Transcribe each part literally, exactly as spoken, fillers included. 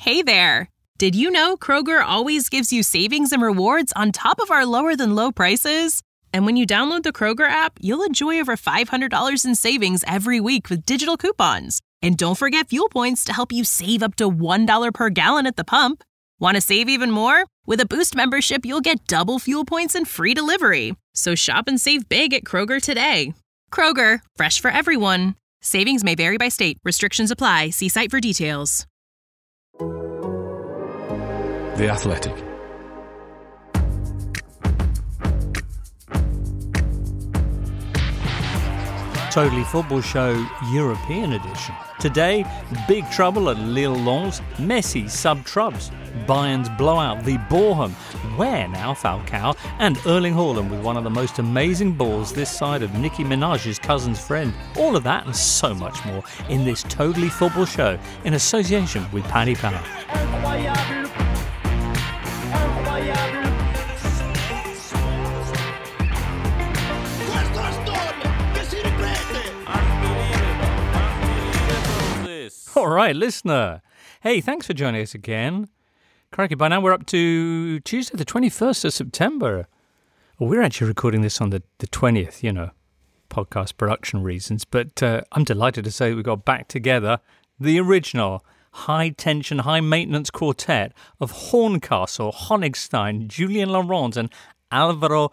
Hey there! Did you know Kroger always gives you savings and rewards on top of our lower-than-low prices? And when you download the Kroger app, you'll enjoy over five hundred dollars in savings every week with digital coupons. And don't forget fuel points to help you save up to one dollar per gallon at the pump. Want to save even more? With a Boost membership, you'll get double fuel points and free delivery. So shop and save big at Kroger today. Kroger, fresh for everyone. Savings may vary by state. Restrictions apply. See site for details. The Athletic. Totally Football Show European edition. Today, big trouble at Lille Lens, Messi sub-trubs, Bayern's blowout, the Bochum, where now Falcao, and Erling Haaland with one of the most amazing balls this side of Nicki Minaj's cousin's friend. All of that and so much more in this Totally Football Show in association with Paddy Power. All right, listener. Hey, thanks for joining us again. Crikey, by now we're up to Tuesday, the twenty-first of September. Well, we're actually recording this on the, the twentieth, you know, podcast production reasons. But uh, I'm delighted to say we got back together the original high-tension, high-maintenance quartet of Horncastle, Honigstein, Julian Laurent, and Alvaro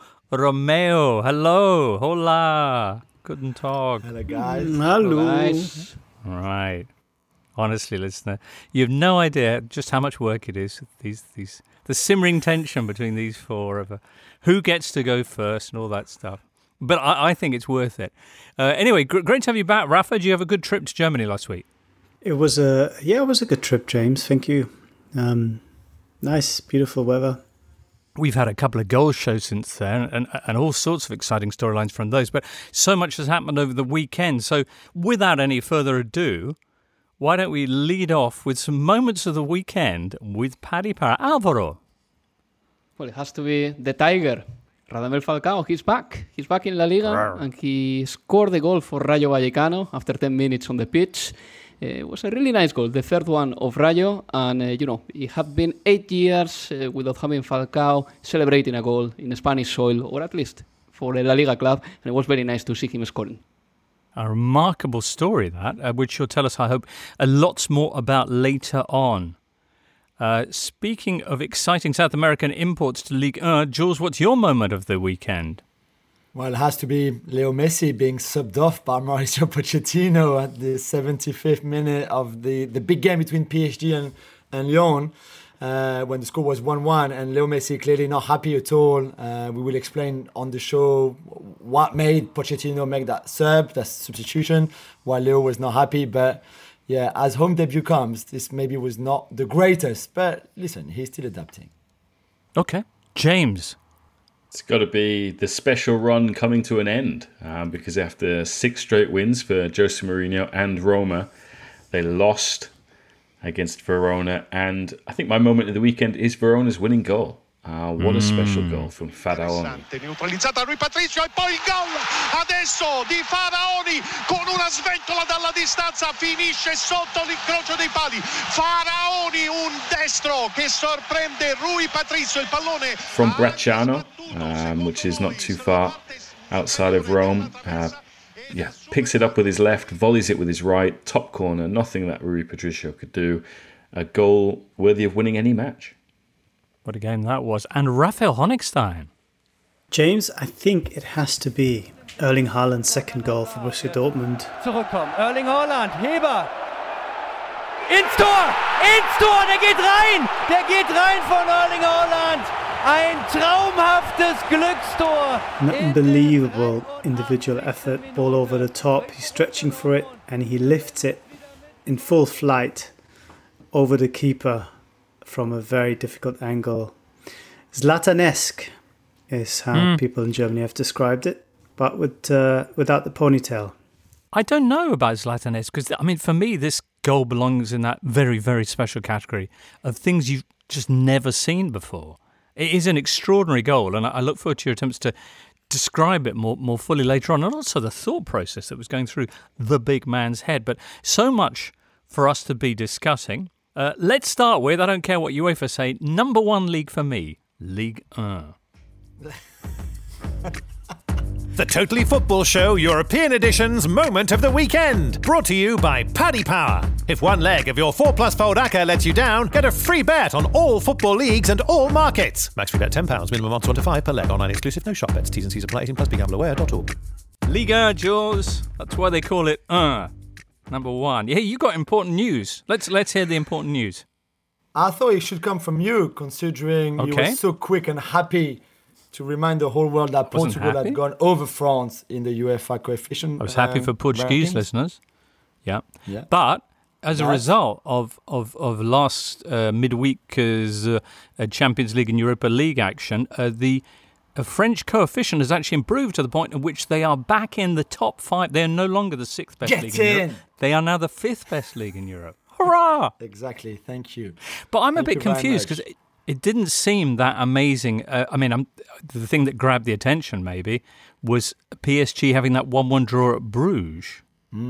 Romeo. Hello. Hola. Guten Tag. Hello, guys. Mm, hello. Guys. All right. Honestly, listener, you have no idea just how much work it is. These, these, the simmering tension between these four of uh, who gets to go first and all that stuff. But I, I think it's worth it. Uh, anyway, gr- great to have you back, Rafa. Did you have a good trip to Germany last week? It was a yeah, it was a good trip, James. Thank you. Um, nice, beautiful weather. We've had a couple of goal shows since then, and and all sorts of exciting storylines from those. But so much has happened over the weekend. So, without any further ado, why don't we lead off with some moments of the weekend with Paddy Power. Alvaro. Well, it has to be the Tiger. Radamel Falcao, he's back. He's back in La Liga, Rawr. And he scored the goal for Rayo Vallecano after ten minutes on the pitch. Uh, it was a really nice goal, the third one of Rayo. And, uh, you know, it had been eight years uh, without having Falcao celebrating a goal in Spanish soil, or at least for a La Liga club. And it was very nice to see him scoring. A remarkable story, that, uh, which you'll tell us, I hope, a lots more about later on. Uh, speaking of exciting South American imports to Ligue one, Jules, what's your moment of the weekend? Well, it has to be Leo Messi being subbed off by Mauricio Pochettino at the seventy-fifth minute of the, the big game between P S G and, and Lyon. Uh, when the score was one one, and Leo Messi clearly not happy at all. Uh, we will explain on the show what made Pochettino make that sub, that substitution, while Leo was not happy. But yeah, as home debut comes, this maybe was not the greatest. But listen, he's still adapting. Okay. James. It's got to be the special run coming to an end, um, because after six straight wins for Jose Mourinho and Roma, they lost against Verona, and I think my moment of the weekend is Verona's winning goal. Uh, what a special goal from Faraoni. Neutralizzata Rui Patricio e poi il gol adesso di Faraoni con una sventola dalla distanza, finisce sotto l'incrocio dei pali. Faraoni, un destro che sorprende Rui Patricio, il pallone from Bracciano, um, which is not too far outside of Rome. Uh, Yeah, picks it up with his left, volleys it with his right, top corner, nothing that Rui Patricio could do. A goal worthy of winning any match. What a game that was. And Raphael Honigstein. James, I think it has to be Erling Haaland's second goal for Borussia Dortmund. Zurückkommen, Erling Haaland, Heber. Ins Tor! Ins Tor! Der geht rein! Der geht rein von Erling Haaland! Ein traumhaftes Glückstor. An unbelievable individual effort, ball over the top. He's stretching for it and he lifts it in full flight over the keeper from a very difficult angle. Zlatan-esque is how mm. people in Germany have described it, but with uh, without the ponytail. I don't know about Zlatan-esque because, I mean, for me, this goal belongs in that very, very special category of things you've just never seen before. It is an extraordinary goal, and I look forward to your attempts to describe it more, more fully later on, and also the thought process that was going through the big man's head. But so much for us to be discussing. Uh, let's start with, I don't care what UEFA say, number one league for me, Ligue one. The Totally Football Show European Edition's Moment of the Weekend. Brought to you by Paddy Power. If one leg of your four plus fold A C C A lets you down, get a free bet on all football leagues and all markets. Max free bet ten pounds, minimum odds one to five per leg. Online exclusive, no shop bets. T's and C's apply. eighteen plus, be gamble aware dot org. Ligue one, Jules. That's why they call it un. Number one. Yeah, you got important news. Let's let's hear the important news. I thought it should come from you, considering you Okay. were so quick and happy to remind the whole world that Wasn't Portugal happy. had gone over France in the UEFA coefficient. I was happy um, for Portuguese rankings. listeners. Yeah. Yeah. But as a Yes. result of, of, of last uh, midweek's uh, uh, Champions League and Europa League action, uh, the uh, French coefficient has actually improved to the point at which they are back in the top five. They are no longer the sixth best Get league in, Europe. in. They are now the fifth best league in Europe. Hurrah! Exactly. Thank you. But I'm a Thank bit you very confused much. because it, it didn't seem that amazing. Uh, I mean, I'm, the thing that grabbed the attention maybe was P S G having that one one draw at Bruges.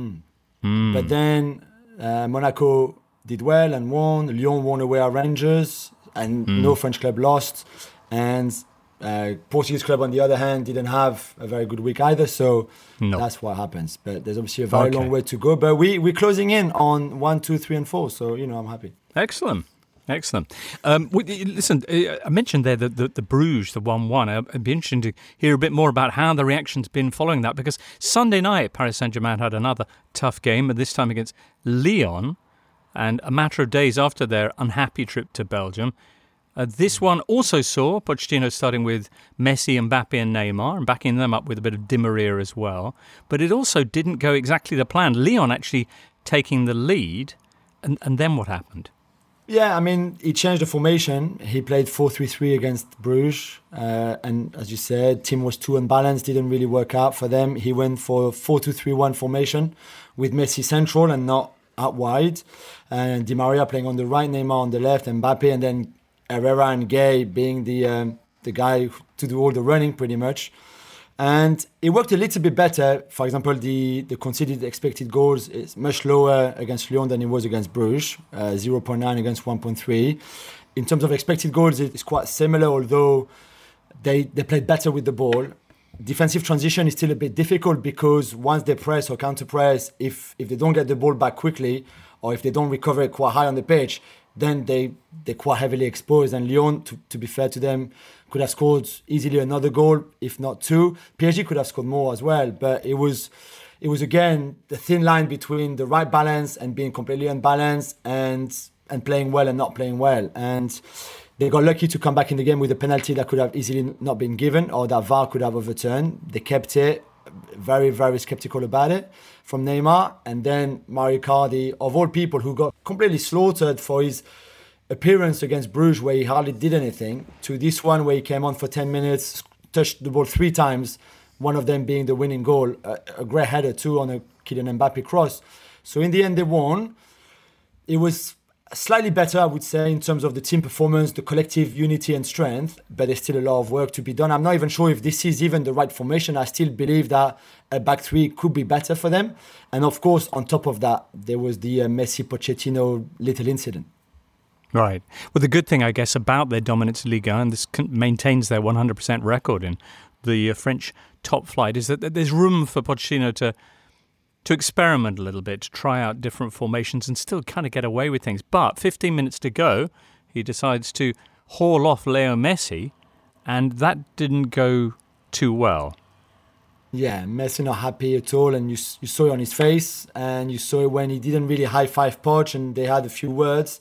But then uh, Monaco did well and won. Lyon won away at Rangers, and no French club lost. And uh, Portuguese club, on the other hand, didn't have a very good week either. So No. that's what happens. But there's obviously a very Okay. long way to go. But we we're closing in on one, two, three, and four. So you know, I'm happy. Excellent. Excellent. Um, w- listen, uh, I mentioned there the, the, the Bruges, the one one. It'd be interesting to hear a bit more about how the reaction's been following that, because Sunday night, Paris Saint-Germain had another tough game, and this time against Lyon, and a matter of days after their unhappy trip to Belgium. Uh, this one also saw Pochettino starting with Messi, Mbappe and Neymar, and backing them up with a bit of Di Maria as well. But it also didn't go exactly to plan. Lyon actually taking the lead, and, and then what happened? Yeah, I mean, he changed the formation. He played four three three against Bruges. Uh, and as you said, team was too unbalanced, didn't really work out for them. He went for four two three one formation with Messi central and not out wide. And Di Maria playing on the right, Neymar on the left, and Mbappe, and then Herrera and Gay being the um, the guy to do all the running pretty much. And it worked a little bit better. For example, the, the conceded expected goals is much lower against Lyon than it was against Bruges, uh, zero point nine against one point three. In terms of expected goals, it's quite similar, although they, they played better with the ball. Defensive transition is still a bit difficult because once they press or counter press, if, if they don't get the ball back quickly, or if they don't recover it quite high on the pitch, then they, they're quite heavily exposed. And Lyon, to, to be fair to them, could have scored easily another goal, if not two. P S G could have scored more as well, but it was, it was again the thin line between the right balance and being completely unbalanced, and and playing well and not playing well. And they got lucky to come back in the game with a penalty that could have easily not been given, or that V A R could have overturned. They kept it. Very, very skeptical about it from Neymar. And then Mario Icardi, of all people, who got completely slaughtered for his appearance against Bruges, where he hardly did anything, to this one where he came on for ten minutes, touched the ball three times, one of them being the winning goal, a, a great header too on a Kylian Mbappe cross. So in the end, they won. It was slightly better, I would say, in terms of the team performance, the collective unity and strength, but there's still a lot of work to be done. I'm not even sure if this is even the right formation. I still believe that a back three could be better for them. And of course, on top of that, there was the uh, Messi-Pochettino little incident. Right. Well, the good thing, I guess, about their dominance in Ligue one, and this con- maintains their one hundred percent record in the uh, French top flight, is that that there's room for Pochettino to to experiment a little bit, to try out different formations and still kind of get away with things. But fifteen minutes to go, he decides to haul off Leo Messi, and that didn't go too well. Yeah, Messi not happy at all, and you you saw it on his face, and you saw it when he didn't really high-five Poch, and they had a few words.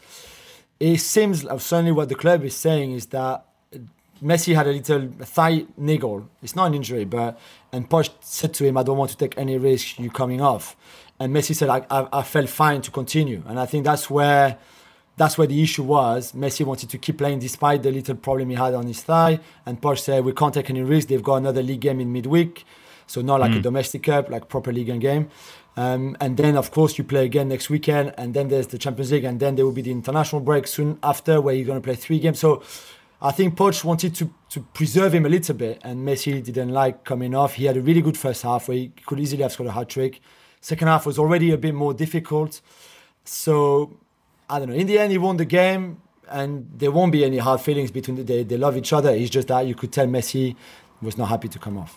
It seems, certainly what the club is saying is that Messi had a little thigh niggle. It's not an injury, but and Poch said to him, "I don't want to take any risk. You coming off." And Messi said, I, I, "I felt fine to continue." And I think that's where that's where the issue was. Messi wanted to keep playing despite the little problem he had on his thigh, and Poch said, "We can't take any risk. They've got another league game in midweek, so not like mm. a domestic cup, like proper league game." Um, and then, of course, you play again next weekend, and then there's the Champions League, and then there will be the international break soon after, where you're going to play three games. So I think Poch wanted to, to preserve him a little bit, and Messi didn't like coming off. He had a really good first half where he could easily have scored a hat-trick. Second half was already a bit more difficult. So I don't know. In the end, he won the game, and there won't be any hard feelings between the, they. They love each other. It's just that you could tell Messi was not happy to come off.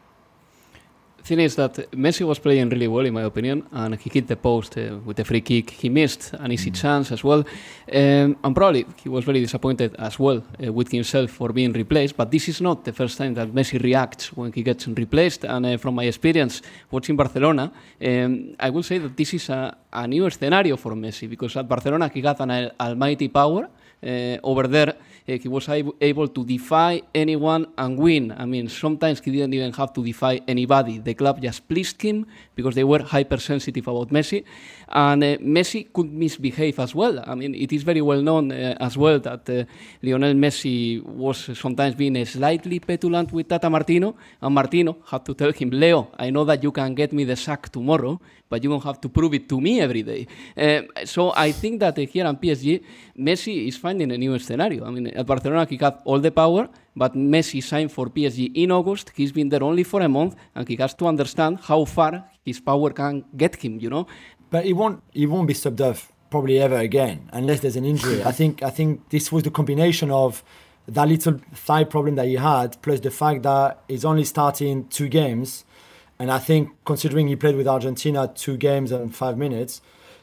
Thing is that Messi was playing really well, in my opinion, and he hit the post uh, with a free kick. He missed an easy mm. chance as well, um, and probably he was very disappointed as well uh, with himself for being replaced. But this is not the first time that Messi reacts when he gets replaced. And uh, from my experience watching Barcelona, um, I will say that this is a, a new scenario for Messi, because at Barcelona he got an al- almighty power. Uh, over there, uh, he was ab- able to defy anyone and win. I mean, sometimes he didn't even have to defy anybody. The club just pleased him because they were hypersensitive about Messi. And uh, Messi could misbehave as well. I mean, it is very well known uh, as well that uh, Lionel Messi was sometimes being slightly petulant with Tata Martino, and Martino had to tell him, Leo, I know that you can get me the sack tomorrow, but you don't have to prove it to me every day. Uh, so I think that uh, here at P S G, Messi is finding a new scenario. I mean, at Barcelona, he got all the power, but Messi signed for P S G in August. He's been there only for a month, and he has to understand how far his power can get him, you know. But he won't, he won't be subbed off probably ever again, unless there's an injury. I think I think this was the combination of that little thigh problem that he had, plus the fact that he's only starting two games. And I think, considering he played with Argentina two games and five minutes,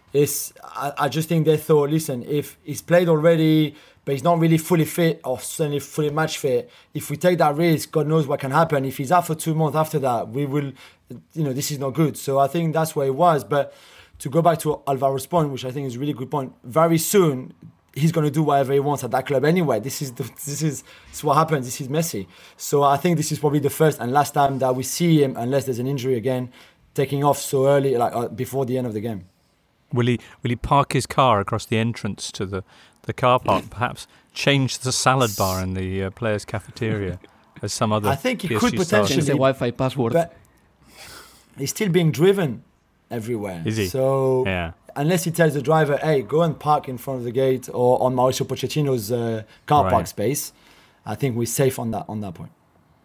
is I, I just think they thought, listen, if he's played already, but he's not really fully fit or certainly fully match fit, if we take that risk, God knows what can happen. If he's out for two months after that, we will, you know, this is not good. So I think that's where it was. But to go back to Alvaro's point, which I think is a really good point, very soon, he's going to do whatever he wants at that club anyway. This is the, this is this is what happens. This is Messi. So I think this is probably the first and last time that we see him, unless there's an injury again, taking off so early, like uh, before the end of the game. Will he will he park his car across the entrance to the, the car park? Perhaps change the salad bar in the uh, players' cafeteria as some other. I think he P S G could potentially change the Wi-Fi password. But he's still being driven everywhere. Is he? So yeah. Unless he tells the driver, hey, go and park in front of the gate or on Mauricio Pochettino's uh, car right. park space, I think we're safe on that on that point.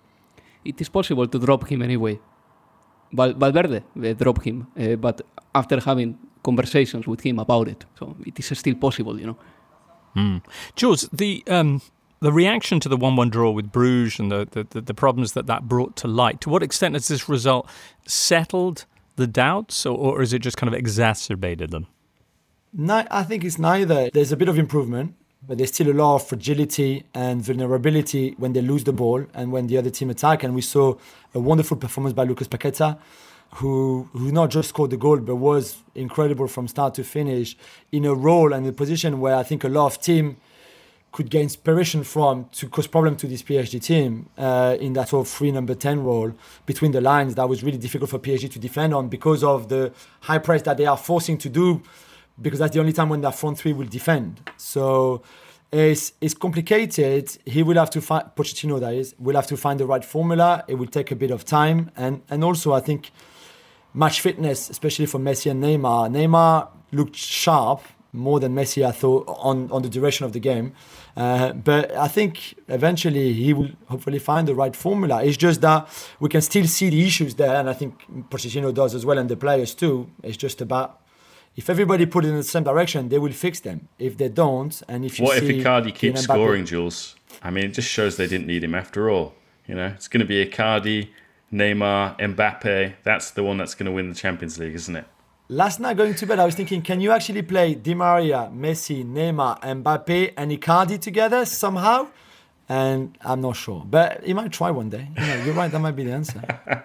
It is possible to drop him anyway. Val- Valverde uh, dropped him, uh, but after having conversations with him about it. So it is still possible, you know. Mm. Jules, the um, the reaction to the one one draw with Bruges and the, the, the problems that that brought to light, to what extent has this result settled the doubts, or, or is it just kind of exacerbated them? No, I think it's neither. There's a bit of improvement, but there's still a lot of fragility and vulnerability when they lose the ball and when the other team attack. And we saw a wonderful performance by Lucas Paqueta, who who not just scored the goal, but was incredible from start to finish in a role and a position where I think a lot of team could get inspiration from to cause problem to this P S G team uh, in that sort of free number ten role between the lines. That was really difficult for P S G to defend on because of the high press that they are forcing to do, because that's the only time when that front three will defend. So it's, it's complicated. He will have to find, Pochettino that is, will have to find the right formula. It will take a bit of time. And, and also I think match fitness, especially for Messi and Neymar. Neymar looked sharp, more than Messi, I thought, on, on the duration of the game. Uh, but I think eventually he will hopefully find the right formula. It's just that we can still see the issues there, and I think Pochettino does as well, and the players too. It's just about, if everybody put it in the same direction, they will fix them. If they don't, and if you what see... if Icardi keeps Mbappe, scoring, Jules? I mean, it just shows they didn't need him after all. You know, it's going to be Icardi, Neymar, Mbappe. That's the one that's going to win the Champions League, isn't it? Last night going to bed, I was thinking, can you actually play Di Maria, Messi, Neymar, Mbappe and Icardi together somehow? And I'm not sure. But you might try one day. You know, you're right, that might be the answer.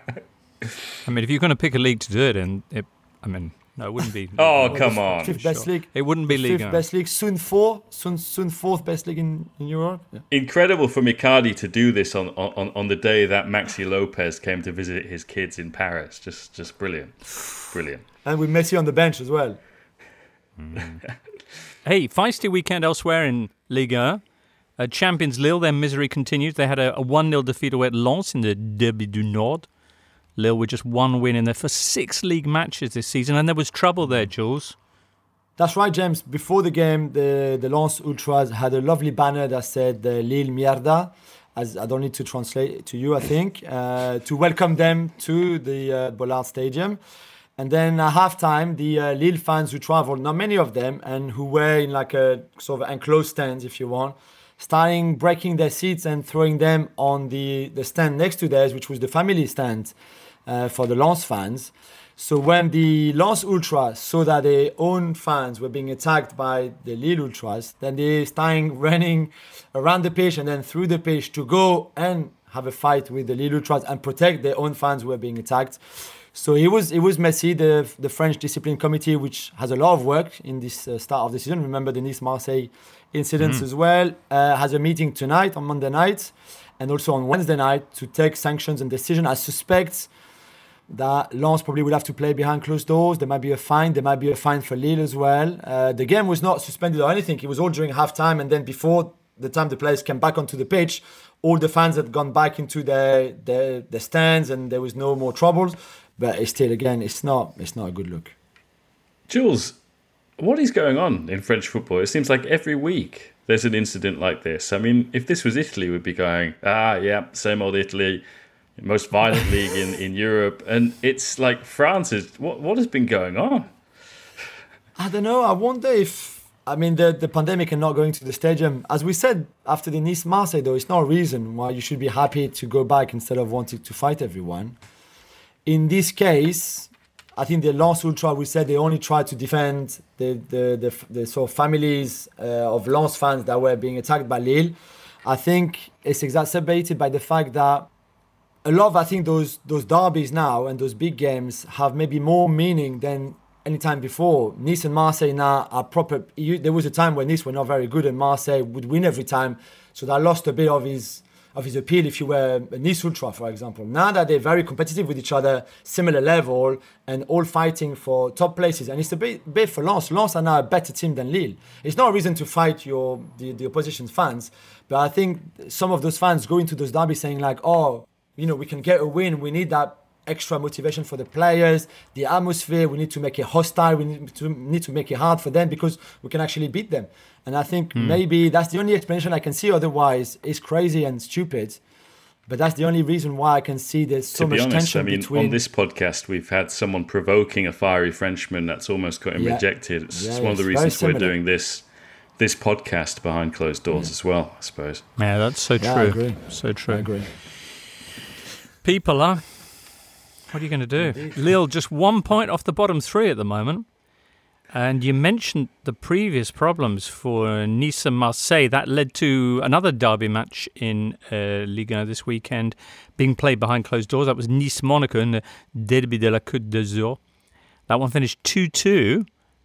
I mean, if you're going to pick a league to do it in, it, I mean, no, it wouldn't be... oh, come on. Fifth best sure. league. It wouldn't be Ligue Fifth one. best league, soon four, soon, soon fourth best league in, in Europe. Yeah. Incredible for Icardi to do this on, on, on the day that Maxi Lopez came to visit his kids in Paris. Just just brilliant. Brilliant. And with Messi on the bench as well. Mm. Hey, feisty weekend elsewhere in Ligue one. Uh, champions Lille, their misery continues. They had a, a one nil defeat away at Lens in the Derby du Nord. Lille with just one win in their first six league matches this season, and there was trouble there, Jules. That's right, James. Before the game, the, the Lens Ultras had a lovely banner that said uh, Lille Mierda, as I don't need to translate it to you, I think, uh, to welcome them to the uh, Bollard Stadium. And then at halftime, the uh, Lille fans who traveled, not many of them, and who were in like a sort of enclosed stands, if you want, starting breaking their seats and throwing them on the, the stand next to theirs, which was the family stand uh, for the Lens fans. So when the Lens Ultras saw that their own fans were being attacked by the Lille Ultras, then they started running around the pitch and then through the pitch to go and have a fight with the Lille Ultras and protect their own fans who were being attacked. So it was it was messy. The the French Discipline Committee, which has a lot of work in this uh, start of the season, remember the Nice-Marseille incidents mm. as well, uh, has a meeting tonight on Monday night and also on Wednesday night to take sanctions and decision. I suspect that Lens probably will have to play behind closed doors. There might be a fine. There might be a fine for Lille as well. Uh, the game was not suspended or anything. It was all during halftime, and then before the time the players came back onto the pitch, all the fans had gone back into their their, their stands, and there was no more troubles. But it's still, again, it's not it's not a good look. Jules, what is going on in French football? It seems like every week there's an incident like this. I mean, if this was Italy, we'd be going, ah, yeah, same old Italy, most violent league in, in Europe. And it's like France is, what what has been going on? I don't know. I wonder if, I mean, the, the pandemic and not going to the stadium, as we said after the Nice-Marseille, though, it's not a reason why you should be happy to go back instead of wanting to fight everyone. In this case, I think the Lens Ultra, we said they only tried to defend the the the, the sort of families uh, of Lens fans that were being attacked by Lille. I think it's exacerbated by the fact that a lot of, I think, those those derbies now and those big games have maybe more meaning than any time before. Nice and Marseille now are proper. You, there was a time when Nice were not very good and Marseille would win every time, so that lost a bit of his of his appeal if you were a Nice Ultra, for example. Now that they're very competitive with each other, similar level, and all fighting for top places, and it's a bit, bit for Lens. Lens are now a better team than Lille. It's not a reason to fight your the, the opposition's fans, but I think some of those fans go into those derbies saying like, oh, you know, we can get a win, we need that extra motivation for the players, the atmosphere, we need to make it hostile, we need to, need to make it hard for them because we can actually beat them. And I think mm. maybe that's the only explanation I can see. Otherwise, it's crazy and stupid. But that's the only reason why I can see there's so to be much honest, tension I mean, between... on this podcast, we've had someone provoking a fiery Frenchman that's almost got him yeah. rejected. It's yeah, one of the it's reasons we're doing this this podcast behind closed doors yeah. as well, I suppose. Yeah, that's so yeah, true. I agree. So true. I agree. People, huh? What are you going to do? Indeed. Lille just one point off the bottom three at the moment. And you mentioned the previous problems for Nice and Marseille. That led to another derby match in uh, Ligue one this weekend being played behind closed doors. That was Nice-Monaco in the Derby de la Côte d'Azur. That one finished two two.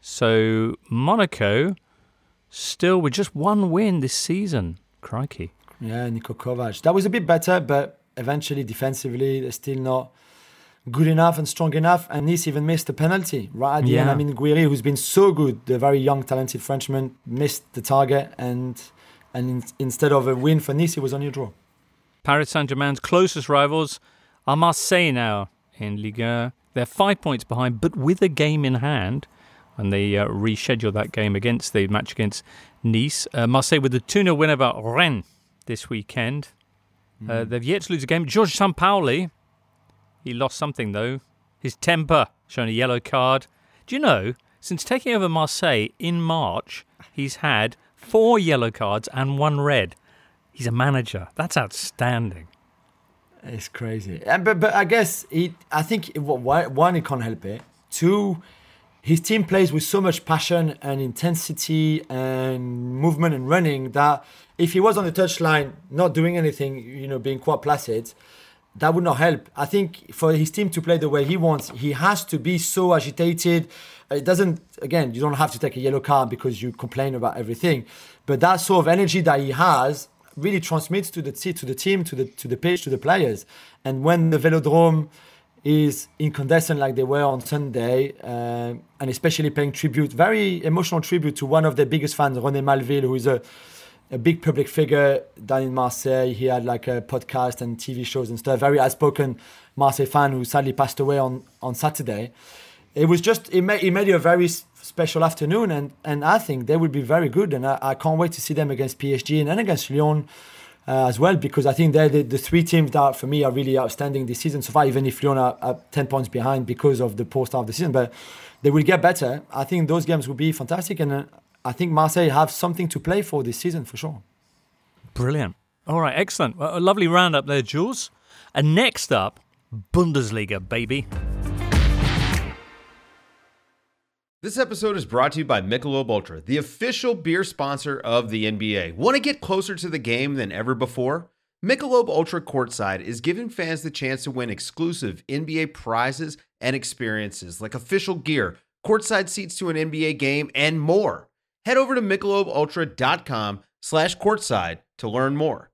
So Monaco still with just one win this season. Crikey. Yeah, Niko Kovac. That was a bit better, but eventually defensively they're still not good enough and strong enough, and Nice even missed a penalty right at the yeah. end. I mean, Guiri, who's been so good, the very young, talented Frenchman, missed the target, and and in, instead of a win for Nice, it was only a draw. Paris Saint-Germain's closest rivals are Marseille now in Ligue one. They're five points behind, but with a game in hand, and they uh, rescheduled that game against the match against Nice. Uh, Marseille with a two nil win over Rennes this weekend. Mm. Uh, they've yet to lose a game. Georges Sampaoli, he lost something, though. His temper, shown a yellow card. Do you know, since taking over Marseille in March, he's had four yellow cards and one red. He's a manager. That's outstanding. It's crazy. And, but, but I guess, he, I think, one, he can't help it. Two, his team plays with so much passion and intensity and movement and running that if he was on the touchline, not doing anything, you know, being quite placid, that would not help. I think for his team to play the way he wants, he has to be so agitated. It doesn't, again, you don't have to take a yellow card because you complain about everything. But that sort of energy that he has really transmits to the to the team, to the to the pitch, to the players. And when the Velodrome is incandescent like they were on Sunday, uh, and especially paying tribute, very emotional tribute to one of their biggest fans, René Malville, who is a a big public figure down in Marseille. He had like a podcast and T V shows and stuff. Very outspoken Marseille fan who sadly passed away on, on Saturday. It was just, it made, it made it a very special afternoon, and, and I think they will be very good, and I, I can't wait to see them against P S G and, and against Lyon. uh, as well, because I think they're the, the three teams that for me are really outstanding this season so far, even if Lyon are, are ten points behind because of the poor start of the season. But they will get better. I think those games will be fantastic, and uh, I think Marseille have something to play for this season for sure. Brilliant. All right, excellent. Well, a lovely roundup there, Jules. And next up, Bundesliga, baby. This episode is brought to you by Michelob Ultra, the official beer sponsor of the N B A. Want to get closer to the game than ever before? Michelob Ultra Courtside is giving fans the chance to win exclusive N B A prizes and experiences like official gear, courtside seats to an N B A game, and more. Head over to michelobultra.com slash courtside to learn more.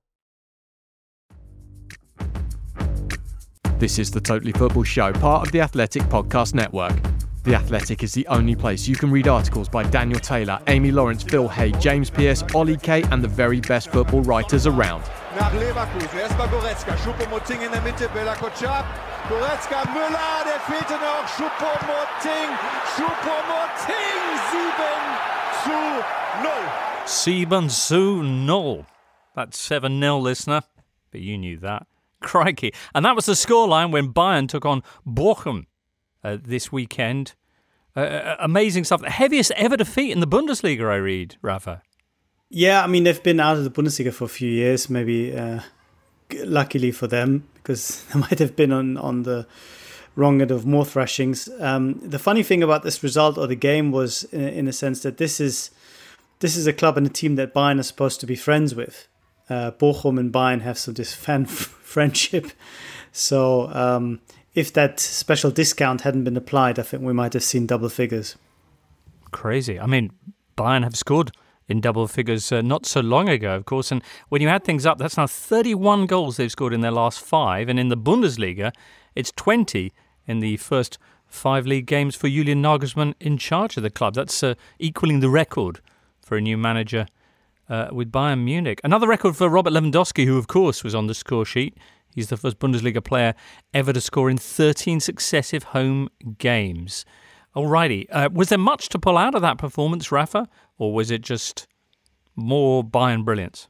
This is the Totally Football Show, part of the Athletic Podcast Network. The Athletic is the only place you can read articles by Daniel Taylor, Amy Lawrence, Phil Hay, James Pearce, Ollie Kay, and the very best football writers around. Nach Leverkusen, erstmal Goretzka, Choupo-Moting in der Mitte, Bella Kotschap, Goretzka, Müller, der fehlte noch, Choupo-Moting, Choupo-Moting, sieben zu null. Sieben zu null. That's seven nil, listener. But you knew that. Crikey. And that was the scoreline when Bayern took on Bochum uh, this weekend. Uh, amazing stuff. The heaviest ever defeat in the Bundesliga, I read, Rafa. Yeah, I mean, they've been out of the Bundesliga for a few years, maybe uh, luckily for them, because they might have been on, on the wrong end of more thrashings. Um, the funny thing about this result or the game was, in, in a sense, that this is this is a club and a team that Bayern is supposed to be friends with. Uh, Bochum and Bayern have some this fan friendship. So um, if that special discount hadn't been applied, I think we might have seen double figures. Crazy. I mean, Bayern have scored in double figures uh, not so long ago, of course. And when you add things up, that's now thirty-one goals they've scored in their last five. And in the Bundesliga, it's twenty in the first five league games for Julian Nagelsmann in charge of the club. That's uh, equaling the record for a new manager uh, with Bayern Munich. Another record for Robert Lewandowski, who, of course, was on the score sheet. He's the first Bundesliga player ever to score in thirteen successive home games. Alrighty. Uh, was there much to pull out of that performance, Rafa? Or was it just more Bayern brilliance?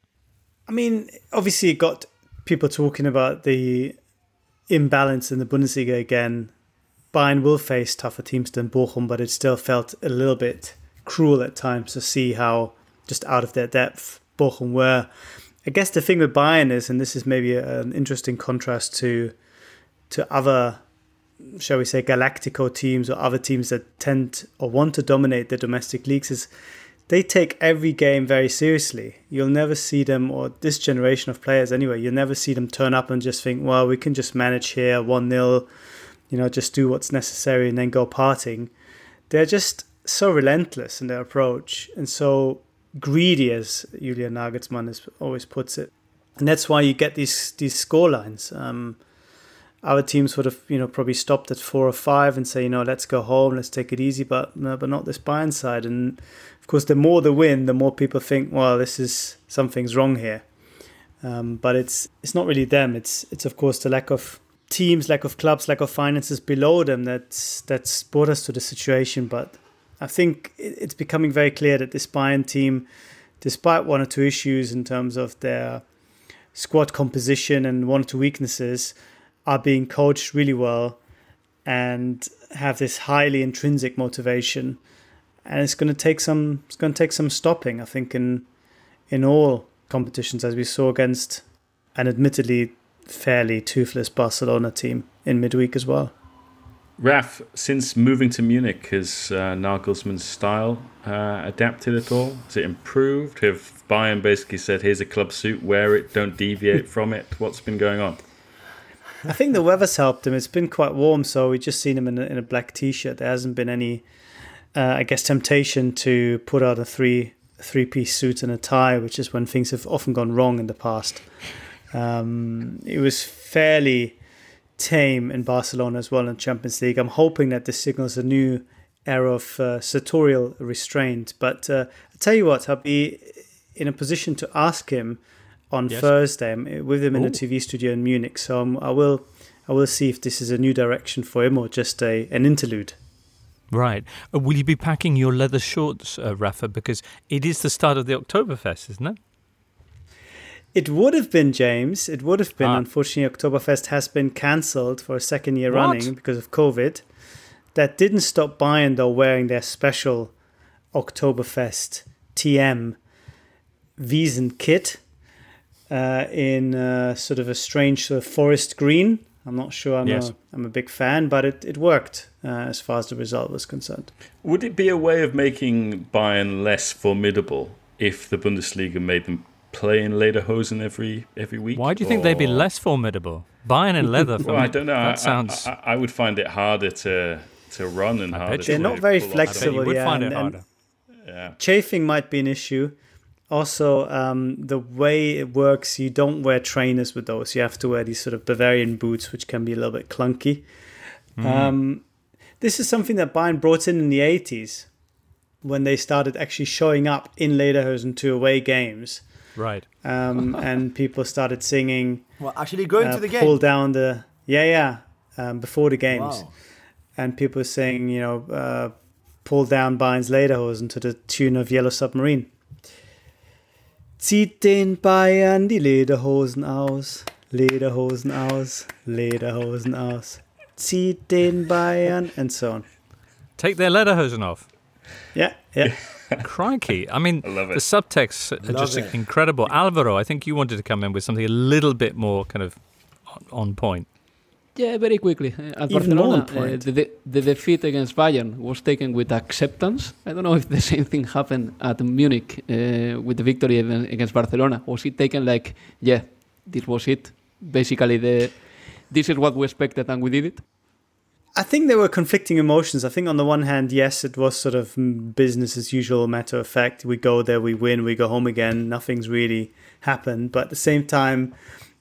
I mean, obviously it got people talking about the imbalance in the Bundesliga again. Bayern will face tougher teams than Bochum, but it still felt a little bit cruel at times to see how just out of their depth Bochum were. I guess the thing with Bayern is, and this is maybe an interesting contrast to to other, shall we say, Galactico teams or other teams that tend or want to dominate the domestic leagues, is they take every game very seriously. You'll never see them, or this generation of players anyway, you'll never see them turn up and just think, well, we can just manage here one nil, you know, just do what's necessary and then go partying. They're just so relentless in their approach and so greedy, as Julian Nagelsmann is, always puts it. And that's why you get these these score lines. Um, Our teams would have, you know, probably stopped at four or five and say, you know, let's go home, let's take it easy, but no, but not this Bayern side. And of course, the more the win, the more people think, well, this is something's wrong here. Um, but it's it's not really them. It's it's of course the lack of teams, lack of clubs, lack of finances below them that's that's brought us to the situation. But I think it's becoming very clear that this Bayern team, despite one or two issues in terms of their squad composition and one or two weaknesses, are being coached really well and have this highly intrinsic motivation. And it's going to take some it's going to take some stopping, I think, in in all competitions, as we saw against an admittedly fairly toothless Barcelona team in midweek as well. Raf, since moving to Munich, has uh, Nagelsmann's style uh, adapted at all? Has it improved? Have Bayern basically said, here's a club suit, wear it, don't deviate from it? What's been going on? I think the weather's helped him. It's been quite warm, so we've just seen him in a, in a black T-shirt. There hasn't been any, uh, I guess, temptation to put out a three three-piece suit and a tie, which is when things have often gone wrong in the past. Um, it was fairly tame in Barcelona as well in Champions League. I'm hoping that this signals a new era of uh, sartorial restraint. But uh, I'll tell you what, I'll be in a position to ask him on yes. Thursday. I'm with him in Ooh. a T V studio in Munich, so I'm, I will I will see if this is a new direction for him or just a an interlude. Right. Uh, will you be packing your leather shorts, uh, Rafa? Because it is the start of the Oktoberfest, isn't it? It would have been, James. It would have been. Ah. Unfortunately, Oktoberfest has been cancelled for a second year What? running because of COVID. That didn't stop Bayern, though, wearing their special Oktoberfest T M Wiesen kit uh, in uh, sort of a strange sort of forest green. I'm not sure I'm, Yes. a, I'm a big fan, but it, it worked uh, as far as the result was concerned. Would it be a way of making Bayern less formidable if the Bundesliga made them play in lederhosen every every week? Why do you think they'd be Or- less formidable? Bayern in leather. Well, I don't know. That I, sounds. I, I, I would find it harder to to run and I bet harder. you to They're not very pull off I bet you flexible, would yeah, find it and- and- harder. Yeah. Chafing might be an issue. Also, um, the way it works, you don't wear trainers with those. You have to wear these sort of Bavarian boots, which can be a little bit clunky. Mm. Um, this is something that Bayern brought in in the eighties when they started actually showing up in lederhosen to away games. Right. Um, and people started singing, Well, actually going uh, to the game. pull down the, yeah, yeah, um, before the games. Wow. And people were saying, you know, uh, pull down Bayern's lederhosen to the tune of Yellow Submarine. Zieht den Bayern die Lederhosen aus, Lederhosen aus, Lederhosen aus. Zieht den Bayern, and so on. Take their lederhosen off. Yeah, yeah. Crikey. I mean, I love it. the subtexts are Love just it. incredible. Alvaro, I think you wanted to come in with something a little bit more kind of on, on point. Yeah, very quickly. Uh, At Even more on Barcelona, uh, point. the, the, the defeat against Bayern was taken with acceptance. I don't know if the same thing happened at Munich uh, with the victory even against Barcelona. Was it taken like, yeah, this was it? Basically, the this is what we expected and we did it? I think there were conflicting emotions. I think on the one hand, yes, it was sort of mm, business as usual, matter of fact. We go there, we win, we go home again. Nothing's really happened. But at the same time,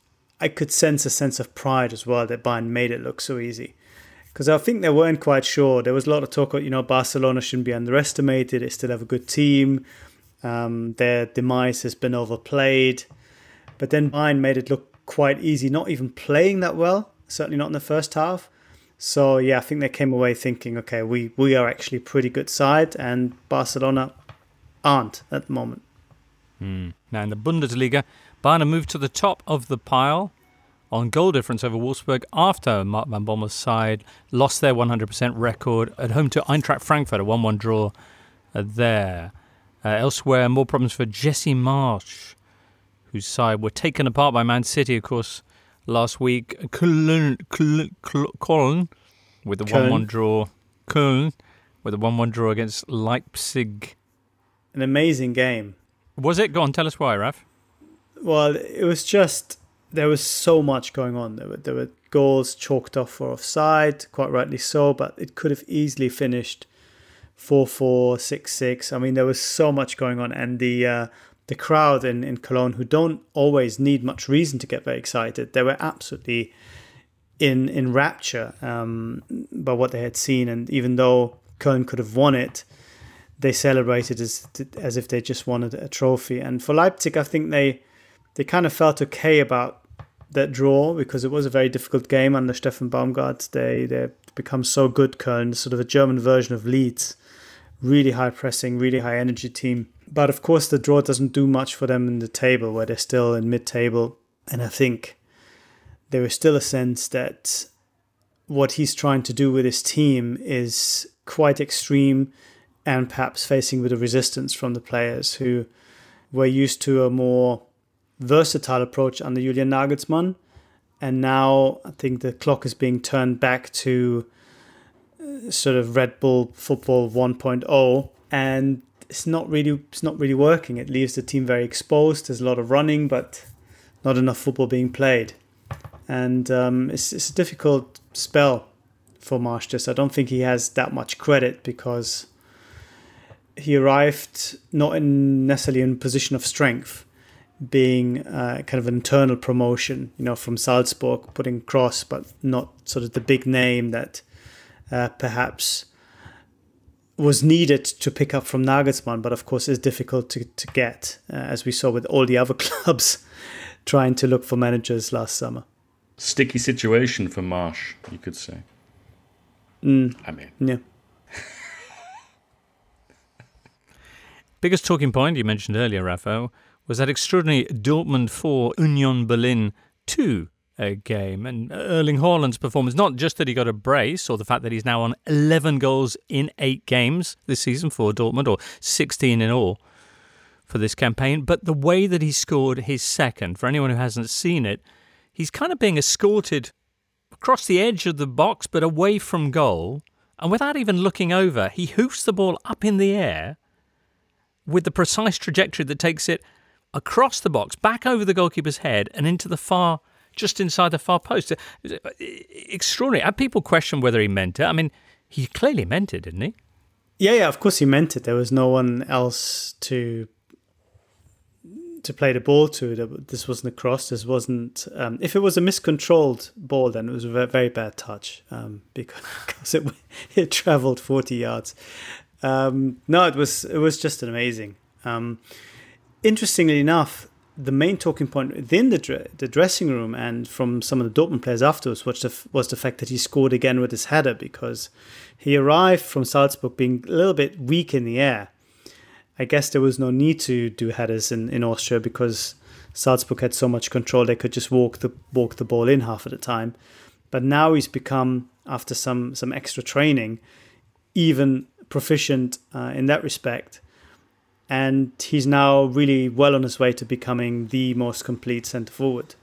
I could sense a sense of pride as well that Bayern made it look so easy. Because I think they weren't quite sure. There was a lot of talk, you know, Barcelona shouldn't be underestimated. They still have a good team. Um, their demise has been overplayed. But then Bayern made it look quite easy, not even playing that well, certainly not in the first half. So, yeah, I think they came away thinking, okay, we, we are actually a pretty good side, and Barcelona aren't at the moment. Mm. Now, in the Bundesliga, Bayern moved to the top of the pile on goal difference over Wolfsburg after Mark van Bommel's side lost their one hundred percent record at home to Eintracht Frankfurt, a one one draw uh, there. Uh, elsewhere, more problems for Jesse Marsch, whose side were taken apart by Man City, of course, last week. Köln, Köln, Köln with a one one draw. Köln with a one one draw against Leipzig. An amazing game. Was it? Go on, tell us why, Raf. Well, it was just, there was so much going on. There were, there were goals chalked off for offside, quite rightly so, but it could have easily finished four four, six six. I mean, there was so much going on. And the uh, the crowd in, in Cologne, who don't always need much reason to get very excited, they were absolutely in, in rapture um, by what they had seen. And even though Köln could have won it, they celebrated as as if they just wanted a trophy. And for Leipzig, I think they they kind of felt okay about that draw because it was a very difficult game under Steffen Baumgart. They they become so good, Köln, sort of a German version of Leeds. Really high pressing, really high energy team. But of course, the draw doesn't do much for them in the table, where they're still in mid-table. And I think there was still a sense that what he's trying to do with his team is quite extreme, and perhaps facing with a resistance from the players who were used to a more versatile approach under Julian Nagelsmann. And now I think the clock is being turned back to sort of Red Bull football one point oh, and it's not really it's not really working. It leaves the team very exposed. There's a lot of running, but not enough football being played. And um, it's, it's a difficult spell for Marsch. Just I don't think he has that much credit because he arrived not in necessarily in a position of strength, being uh, kind of an internal promotion, you know, from Salzburg, putting cross, but not sort of the big name that uh, perhaps was needed to pick up from Nagelsmann, but of course is difficult to, to get, uh, as we saw with all the other clubs trying to look for managers last summer. Sticky situation for Marsch, you could say. Mm. I mean, yeah. Biggest talking point you mentioned earlier, Rafael, was that extraordinary Dortmund four, Union Berlin two uh, game. And Erling Haaland's performance, not just that he got a brace or the fact that he's now on eleven goals in eight games this season for Dortmund, or sixteen in all for this campaign, but the way that he scored his second. For anyone who hasn't seen it, he's kind of being escorted across the edge of the box but away from goal, and without even looking over, he hoofs the ball up in the air with the precise trajectory that takes it across the box, back over the goalkeeper's head and into the far, just inside the far post. Extraordinary. And people question whether he meant it. I mean, he clearly meant it, didn't he? Yeah, yeah, of course he meant it. There was no one else to to play the ball to. This wasn't a cross. This wasn't... Um, if it was a miscontrolled ball, then it was a very, very bad touch um, because it, it travelled forty yards. Um, no, it was it was just amazing. Um, interestingly enough, the main talking point within the dre- the dressing room and from some of the Dortmund players afterwards was the, was the fact that he scored again with his header, because he arrived from Salzburg being a little bit weak in the air. I guess there was no need to do headers in, in Austria because Salzburg had so much control they could just walk the walk the ball in half of the time. But now he's become, after some, some extra training, even proficient uh, in that respect. And he's now really well on his way to becoming the most complete centre-forward.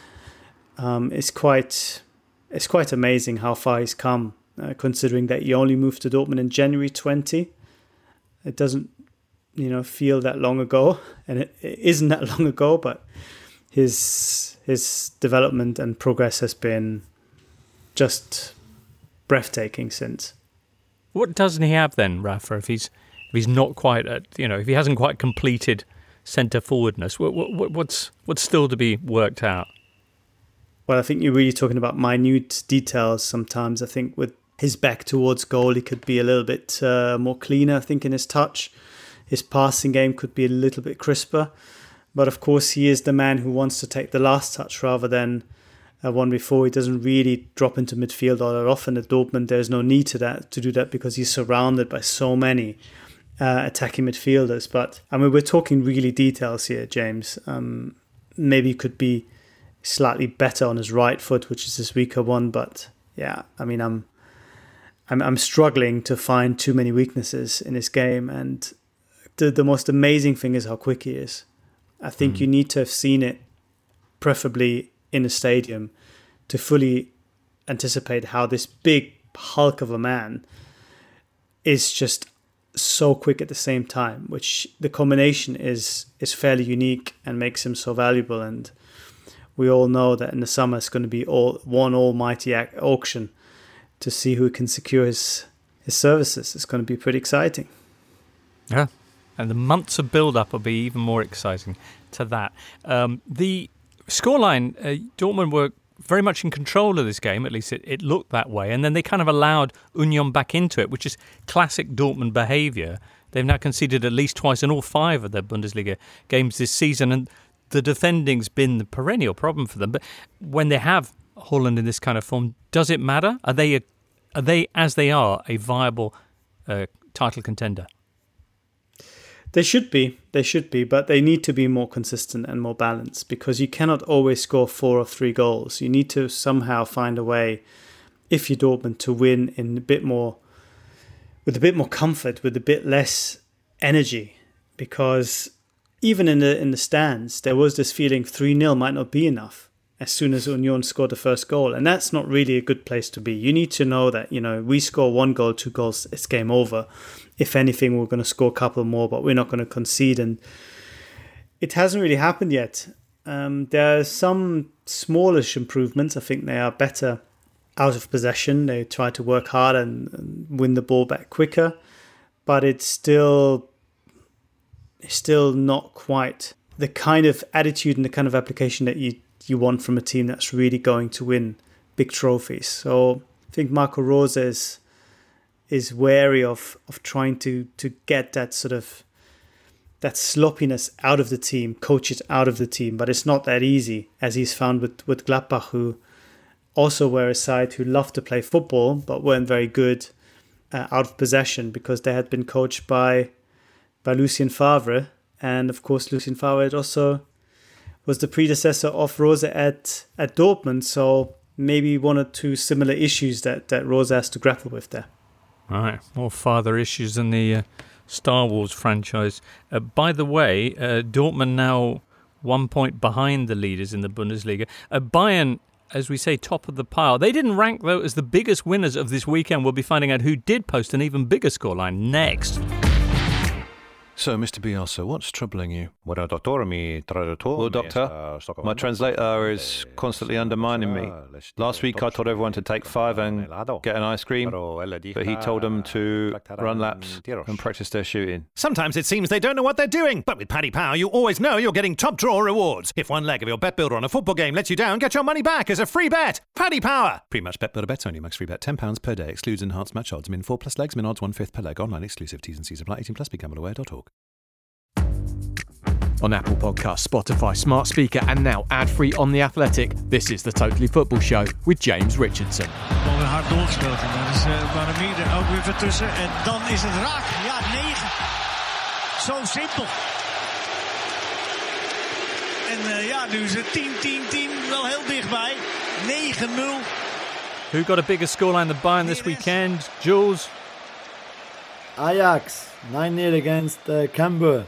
Um, it's quite it's quite amazing how far he's come, uh, considering that he only moved to Dortmund in January twenty. It doesn't, you know, feel that long ago, and it, it isn't that long ago, but his his development and progress has been just breathtaking since. What doesn't he have then, Rafa, if he's if he's not quite at, you know, if he hasn't quite completed centre forwardness? What, what, what's what's still to be worked out? Well, I think you're really talking about minute details sometimes. I think with his back towards goal, he could be a little bit uh, more cleaner, I think, in his touch. His passing game could be a little bit crisper. But of course, he is the man who wants to take the last touch rather than uh, one before. He doesn't really drop into midfield all that often. At Dortmund, there's no need to that to do that because he's surrounded by so many uh, attacking midfielders. But I mean, we're talking really details here, James. Um, maybe he could be slightly better on his right foot, which is his weaker one. But yeah, I mean, I'm I'm, I'm struggling to find too many weaknesses in his game. And the the most amazing thing is how quick he is. I think mm. you need to have seen it, preferably in a stadium, to fully anticipate how this big hulk of a man is just so quick at the same time, which the combination is is fairly unique and makes him so valuable. And we all know that in the summer it's going to be all one almighty auction to see who can secure his his services. It's going to be pretty exciting. Yeah. And the months of build-up will be even more exciting to that. Um, the scoreline, uh, Dortmund were very much in control of this game, at least it, it looked that way, and then they kind of allowed Union back into it, which is classic Dortmund behaviour. They've now conceded at least twice in all five of their Bundesliga games this season, and the defending's been the perennial problem for them. But when they have Haaland in this kind of form, does it matter? Are they, a, are they as they are, a viable uh, title contender? They should be, they should be, but they need to be more consistent and more balanced, because you cannot always score four or three goals. You need to somehow find a way, if you're Dortmund, to win in a bit more, with a bit more comfort, with a bit less energy, because even in the in the stands, there was this feeling three nil might not be enough as soon as Union scored the first goal, and that's not really a good place to be. You need to know that, you know, we score one goal, two goals, it's game over. If anything, we're going to score a couple more, but we're not going to concede. And it hasn't really happened yet. Um, there are some smallish improvements. I think they are better out of possession. They try to work hard and, and win the ball back quicker. But it's still, it's still not quite the kind of attitude and the kind of application that you, you want from a team that's really going to win big trophies. So I think Marco Rose is... is wary of, of trying to, to get that sort of that sloppiness out of the team, coach it out of the team. But it's not that easy, as he's found with, with Gladbach, who also were a side who loved to play football, but weren't very good uh, out of possession, because they had been coached by by Lucien Favre, And of course, Lucien Favre also was the predecessor of Rose at, at Dortmund. So maybe one or two similar issues that, that Rose has to grapple with there. Right, more father issues than the uh, Star Wars franchise. Uh, by the way, uh, Dortmund now one point behind the leaders in the Bundesliga. Uh, Bayern, as we say, top of the pile. They didn't rank, though, as the biggest winners of this weekend. We'll be finding out who did post an even bigger scoreline next. So, Mister Bielsa, what's troubling you? Well, doctor, my translator is constantly undermining me. Last week I told everyone to take five and get an ice cream, but he told them to run laps and practice their shooting. Sometimes it seems they don't know what they're doing, but with Paddy Power you always know you're getting top draw rewards. If one leg of your bet builder on a football game lets you down, get your money back as a free bet. Paddy Power! Pre-match bet builder bets only. Max free bet ten pounds per day. Excludes enhanced match odds. Min four plus legs. Min odds one fifth per leg. Online exclusive. T's and C's apply. eighteen plus. Be gamble aware dot org. On Apple Podcasts, Spotify, Smart Speaker and now ad-free on The Athletic, this is the Totally Football Show with James Richardson. Bal weer hard doorgespeeld en dan is uh, Baramir er ook weer ertussen en dan is het raak. Ja, negen. Zo simpel. En uh, ja, nu is het tien tien tien wel heel dichtbij. negen nul. Who got a bigger scoreline than Bayern this weekend? Jules? Ajax, nine nil against uh, Cambuur.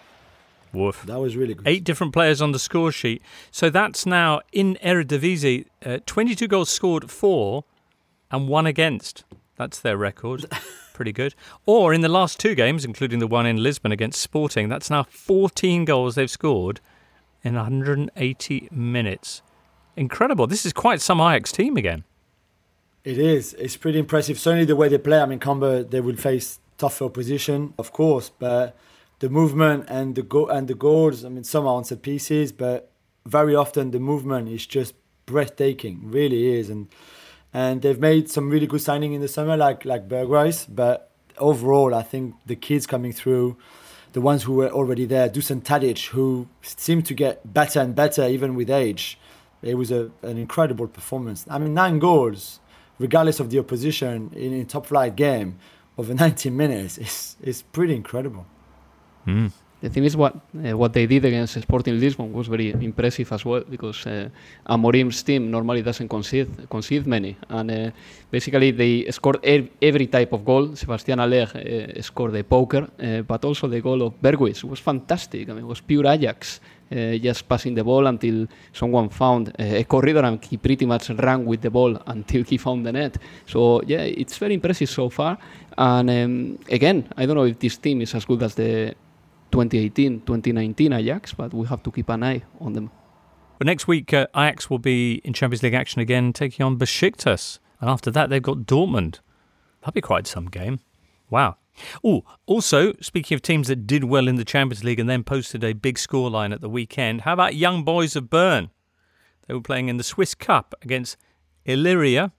Woof. That was really good. Eight different players on the score sheet. So that's now, in Eredivisie, uh, twenty-two goals scored for and one against. That's their record. Pretty good. Or in the last two games, including the one in Lisbon against Sporting, that's now fourteen goals they've scored in one hundred eighty minutes. Incredible. This is quite some Ajax team again. It is. It's pretty impressive. Certainly the way they play. I mean, Cambuur, they will face tougher opposition, of course, but the movement and the go and the goals, I mean, some are on set pieces, but very often the movement is just breathtaking, really is. And and they've made some really good signing in the summer, like like Berghuis. But overall, I think the kids coming through, the ones who were already there, Dusan Tadic, who seemed to get better and better even with age. It was a, an incredible performance. I mean, nine goals, regardless of the opposition, in a top-flight game over ninety minutes is is pretty incredible. Mm. The thing is, what uh, what they did against Sporting Lisbon was very impressive as well, because uh, Amorim's team normally doesn't concede concede many, and uh, basically they scored ev- every type of goal. Sebastian Aller uh, scored the poker, uh, but also the goal of Berghuis was fantastic. I mean, it was pure Ajax, uh, just passing the ball until someone found uh, a corridor, and he pretty much ran with the ball until he found the net. So yeah, it's very impressive so far. And um, again, I don't know if this team is as good as the twenty eighteen twenty nineteen Ajax, but we have to keep an eye on them. But next week, uh, Ajax will be in Champions League action again, taking on Besiktas. And after that, they've got Dortmund. That'll be quite some game. Wow. Oh, also, speaking of teams that did well in the Champions League and then posted a big scoreline at the weekend, how about Young Boys of Bern? They were playing in the Swiss Cup against Illyria.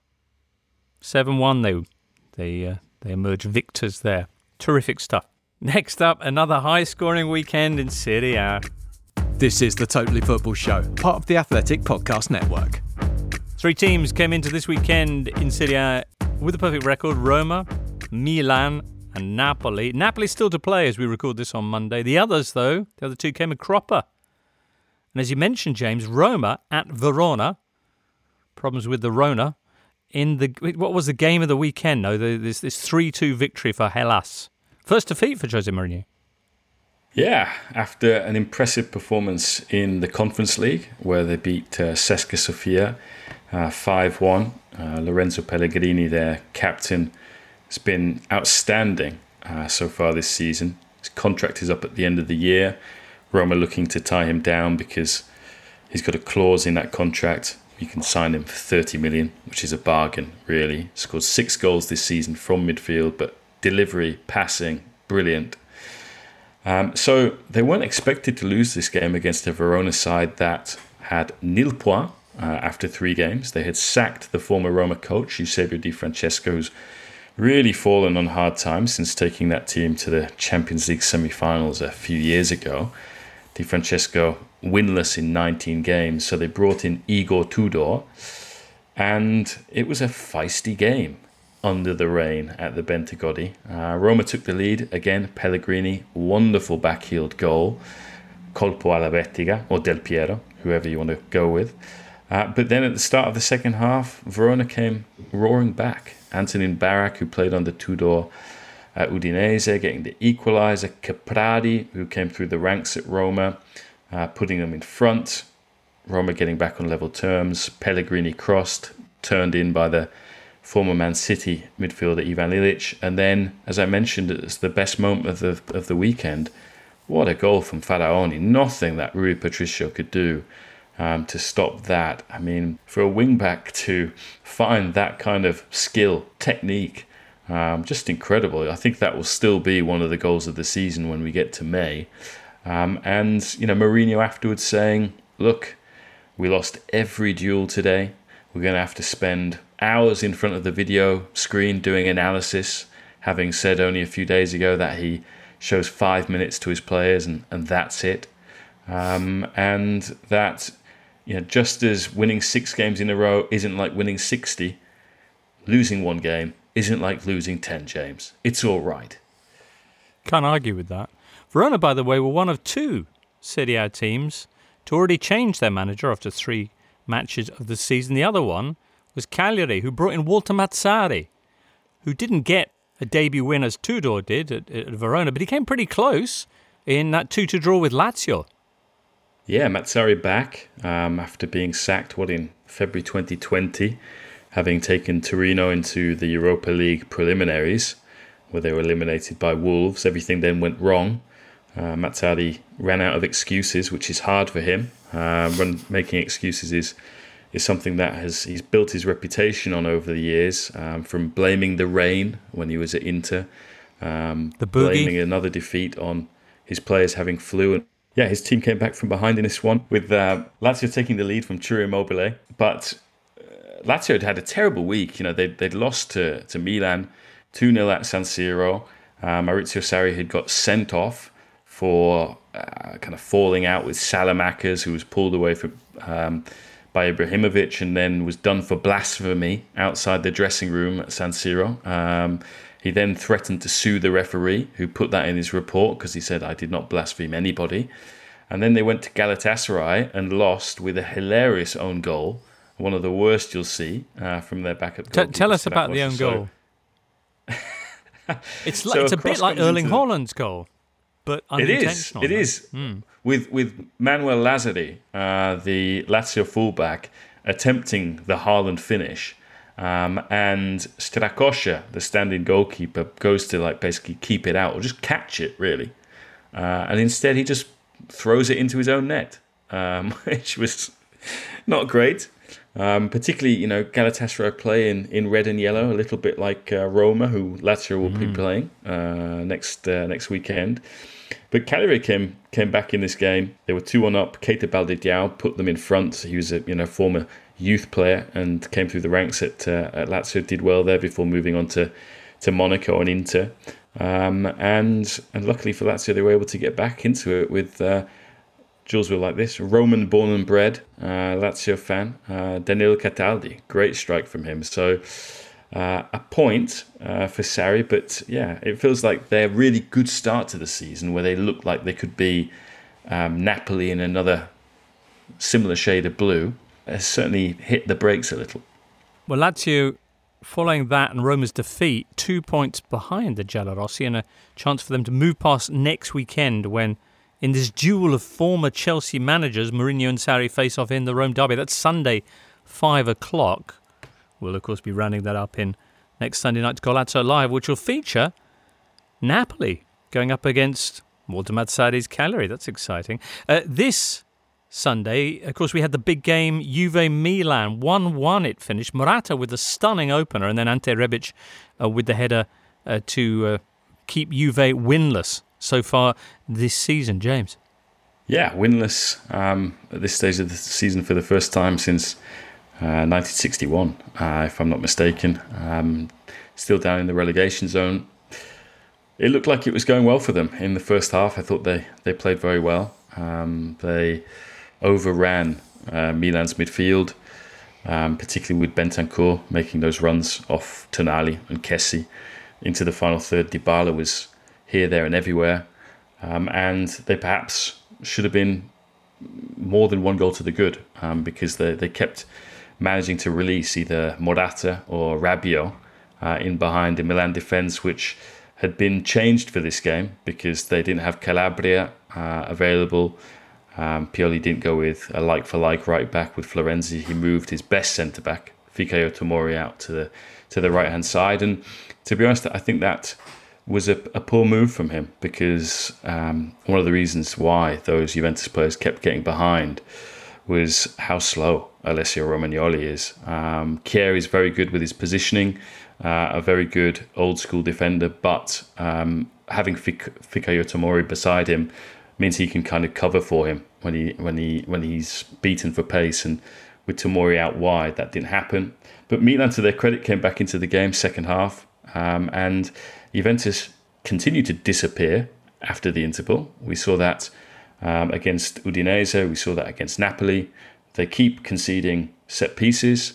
seven one, they, they, uh, they emerged victors there. Terrific stuff. Next up, another high-scoring weekend in Serie A. This is the Totally Football Show, part of the Athletic Podcast Network. Three teams came into this weekend in Serie A with a perfect record: Roma, Milan and Napoli. Napoli still to play as we record this on Monday. The others, though, the other two came a cropper. And as you mentioned, James, Roma at Verona. Problems with the Rona. In the what was the game of the weekend? No, there's this three two victory for Hellas. First defeat for Jose Mourinho. Yeah, after an impressive performance in the Conference League, where they beat uh, Cesca Sofia uh, five one. Uh, Lorenzo Pellegrini, their captain, has been outstanding uh, so far this season. His contract is up at the end of the year. Roma looking to tie him down because he's got a clause in that contract. You can sign him for thirty million, which is a bargain, really. Scored six goals this season from midfield, but delivery, passing, brilliant. Um, so they weren't expected to lose this game against a Verona side that had nil points uh, after three games. They had sacked the former Roma coach, Eusebio Di Francesco, who's really fallen on hard times since taking that team to the Champions League semi-finals a few years ago. Di Francesco winless in nineteen games, so they brought in Igor Tudor, and it was a feisty game. under the rain at the Bentegodi. Uh, Roma took the lead. Again, Pellegrini, wonderful back-heeled goal. Colpo alla Bettiga, or Del Piero, whoever you want to go with. Uh, but then at the start of the second half, Verona came roaring back. Antonin Barak, who played under Tudor at Udinese, getting the equaliser. Caprari, who came through the ranks at Roma, uh, putting them in front. Roma getting back on level terms. Pellegrini crossed, turned in by the former Man City midfielder Ivan Ilic. And then, as I mentioned, it's the best moment of the, of the weekend. What a goal from Faraoni. Nothing that Rui Patricio could do um, to stop that. I mean, for a wing-back to find that kind of skill, technique, um, just incredible. I think that will still be one of the goals of the season when we get to May. Um, and, you know, Mourinho afterwards saying, look, we lost every duel today. We're going to have to spend hours in front of the video screen doing analysis, having said only a few days ago that he shows five minutes to his players and, and that's it. Um, and that, you know, just as winning six games in a row isn't like winning sixty, losing one game isn't like losing ten, James. It's all right. Can't argue with that. Verona, by the way, were one of two Serie A teams to already change their manager after three matches of the season. The other one was Cagliari, who brought in Walter Mazzari, who didn't get a debut win as Tudor did at, at Verona, but he came pretty close in that two to draw with Lazio. Yeah, Mazzari back um, after being sacked, what, in February twenty twenty, having taken Torino into the Europa League preliminaries, where they were eliminated by Wolves. Everything then went wrong. Uh, Mazzari ran out of excuses, which is hard for him. Uh, run, making excuses is is something that has he's built his reputation on over the years, um, from blaming the rain when he was at Inter, um, the boogie. blaming another defeat on his players having flu. And yeah, his team came back from behind in this one, with uh, Lazio taking the lead from Ciro Immobile. But uh, Lazio had had a terrible week. You know, they'd, they'd lost to, to Milan two nil at San Siro. Uh, Maurizio Sarri had got sent off for uh, kind of falling out with Salamakers, who was pulled away from... Um, by Ibrahimovic, and then was done for blasphemy outside the dressing room at San Siro. Um, he then threatened to sue the referee, who put that in his report because he said, I did not blaspheme anybody. And then they went to Galatasaray and lost with a hilarious own goal, one of the worst you'll see uh, from their backup goal. T- tell us about the own goal. it's like, so it's a bit like Erling Haaland's goal, but unintentional. It is, it is. Mm. With with Manuel Lazzari, uh, the Lazio fullback, attempting the Haaland finish, um, and Strakosha, the standing goalkeeper, goes to like basically keep it out or just catch it really, uh, and instead he just throws it into his own net, um, which was not great. Um, particularly, you know, Galatasaray play in, in red and yellow, a little bit like uh, Roma, who Lazio will mm. be playing uh, next uh, next weekend. But Cagliari came came back in this game. They were two one up. Keita Baldi-Diao put them in front. He was a you know former youth player and came through the ranks at uh, at Lazio. Did well there before moving on to, to Monaco and Inter. Um, and and luckily for Lazio, they were able to get back into it with uh, Jules will like this. Roman born and bred uh, Lazio fan, uh, Danilo Cataldi. Great strike from him. So. Uh, a point uh, for Sarri, but yeah, it feels like they're a really good start to the season where they look like they could be um, Napoli in another similar shade of blue. Has certainly hit the brakes a little. Well, Lazio, following that and Roma's defeat, two points behind the Giallorossi and a chance for them to move past next weekend when, in this duel of former Chelsea managers, Mourinho and Sarri face off in the Rome derby. That's Sunday, five o'clock. We'll, of course, be rounding that up in next Sunday night's Golazzo Live, which will feature Napoli going up against Walter Mazzari's Cagliari. That's exciting. Uh, this Sunday, of course, we had the big game, Juve-Milan. one one it finished. Morata with a stunning opener, and then Ante Rebic uh, with the header uh, to uh, keep Juve winless so far this season. James? Yeah, winless um, at this stage of the season for the first time since... Uh, nineteen sixty-one, uh, if I'm not mistaken. Um, still down in the relegation zone. It looked like it was going well for them in the first half. I thought they, they played very well. Um, they overran uh, Milan's midfield. um, particularly with Bentancur making those runs off Tonali and Kessie into the final third. Dybala was here, there and everywhere. Um, and they perhaps should have been more than one goal to the good, um, because they, they kept managing to release either Morata or Rabiot uh, in behind the Milan defence, which had been changed for this game because they didn't have Calabria uh, available. Um, Pioli didn't go with a like-for-like right-back with Florenzi. He moved his best centre-back, Fikayo Tomori, out to the to the right-hand side. And to be honest, I think that was a, a poor move from him, because um, one of the reasons why those Juventus players kept getting behind was how slow Alessio Romagnoli is. Um, Kjaer is very good with his positioning, uh, a very good old-school defender, but um, having Fik- Fikayo Tomori beside him means he can kind of cover for him when he when he when he's beaten for pace. And with Tomori out wide, that didn't happen. But Milan, to their credit, came back into the game second half, um, and Juventus continued to disappear after the interval. We saw that um, against Udinese. We saw that against Napoli. They keep conceding set pieces,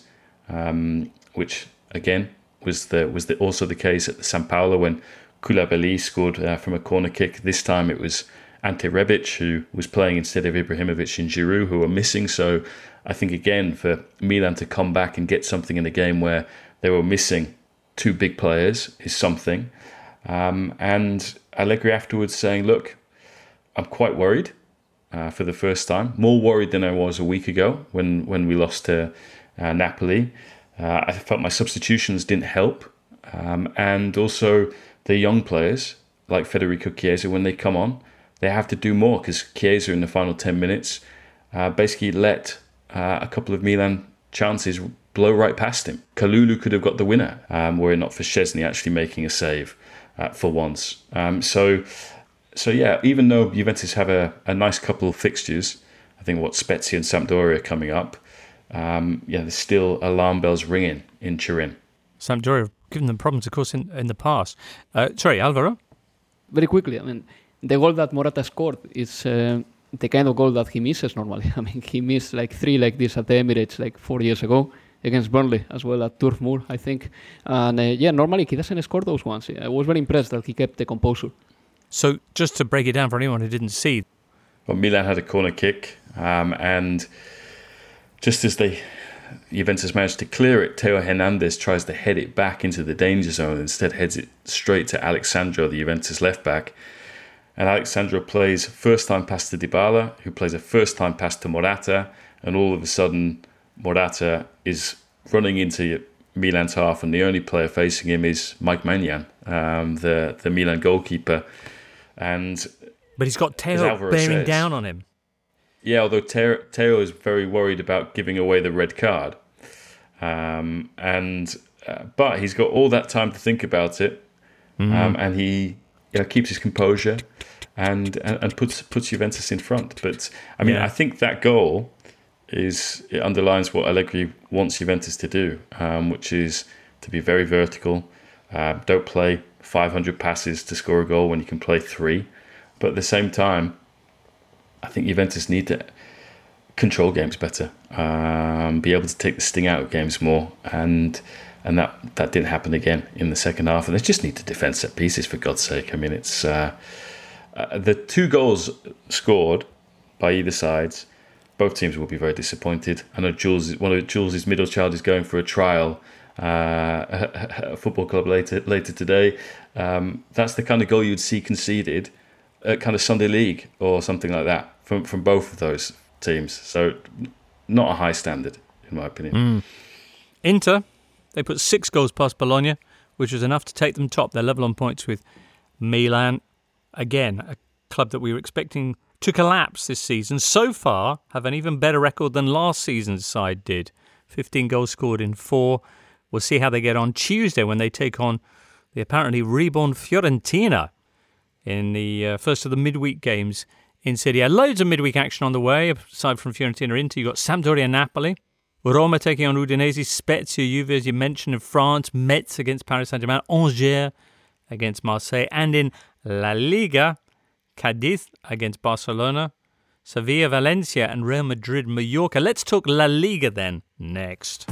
um, which again was the was the, also the case at the San Paolo when Koulibaly scored uh, from a corner kick. This time it was Ante Rebic who was playing instead of Ibrahimovic and Giroud, who were missing. So I think again for Milan to come back and get something in a game where they were missing two big players is something. Um, and Allegri afterwards saying, look, I'm quite worried uh, for the first time. More worried than I was a week ago when, when we lost to uh, Napoli. Uh, I felt my substitutions didn't help. Um, and also the young players like Federico Chiesa, when they come on, they have to do more, because Chiesa in the final ten minutes uh, basically let uh, a couple of Milan chances blow right past him. Kalulu could have got the winner, um, were it not for Szczesny actually making a save uh, for once. Um, so, so yeah, even though Juventus have a, a nice couple of fixtures, I think what Spezia and Sampdoria coming up, um, yeah, there's still alarm bells ringing in Turin. Sampdoria have given them problems, of course, in, in the past. Uh, sorry, Alvaro? Very quickly, I mean, the goal that Morata scored is uh, the kind of goal that he misses normally. I mean, he missed like three like this at the Emirates like four years ago against Burnley as well at Turf Moor, I think. And uh, yeah, normally he doesn't score those ones. I was very impressed that he kept the composure. So just to break it down for anyone who didn't see. Well, Milan had a corner kick, um, and just as they Juventus managed to clear it, Theo Hernandez tries to head it back into the danger zone, instead heads it straight to Alexandro, the Juventus left back. And Alexandro plays first-time pass to Dybala, who plays a first-time pass to Morata, and all of a sudden Morata is running into Milan's half, and the only player facing him is Mike Maignan, um, the, the Milan goalkeeper. And But he's got Theo bearing says, down on him. Yeah, although Theo, Theo is very worried about giving away the red card. Um, and uh, But he's got all that time to think about it, mm-hmm. um, and he you know, keeps his composure and, and, and puts puts Juventus in front. But, I mean, yeah. I think that goal is it underlines what Allegri wants Juventus to do, um, which is to be very vertical. Uh, don't play five hundred passes to score a goal when you can play three. But at the same time, I think Juventus need to control games better, um, be able to take the sting out of games more, and and that, that didn't happen again in the second half. And they just need to defend set pieces, for God's sake. I mean, it's uh, uh, the two goals scored by either sides. Both teams will be very disappointed. I know Jules, one of Jules' middle child is going for a trial uh, a football club later later today. Um, that's the kind of goal you'd see conceded at kind of Sunday League or something like that from from both of those teams. So not a high standard, in my opinion. Mm. Inter, they put six goals past Bologna, which was enough to take them top. They're level on points with Milan. Again, a club that we were expecting to collapse this season. So far, have an even better record than last season's side did. fifteen goals scored in four. We'll see how they get on Tuesday when they take on the apparently reborn Fiorentina in the uh, first of the midweek games in Serie A. Loads of midweek action on the way, aside from Fiorentina Inter. You've got Sampdoria and Napoli. Roma taking on Udinese, Spezia, Juve, as you mentioned, in France. Metz against Paris Saint-Germain. Angers against Marseille. And in La Liga, Cadiz against Barcelona. Sevilla, Valencia, and Real Madrid, Mallorca. Let's talk La Liga then, next.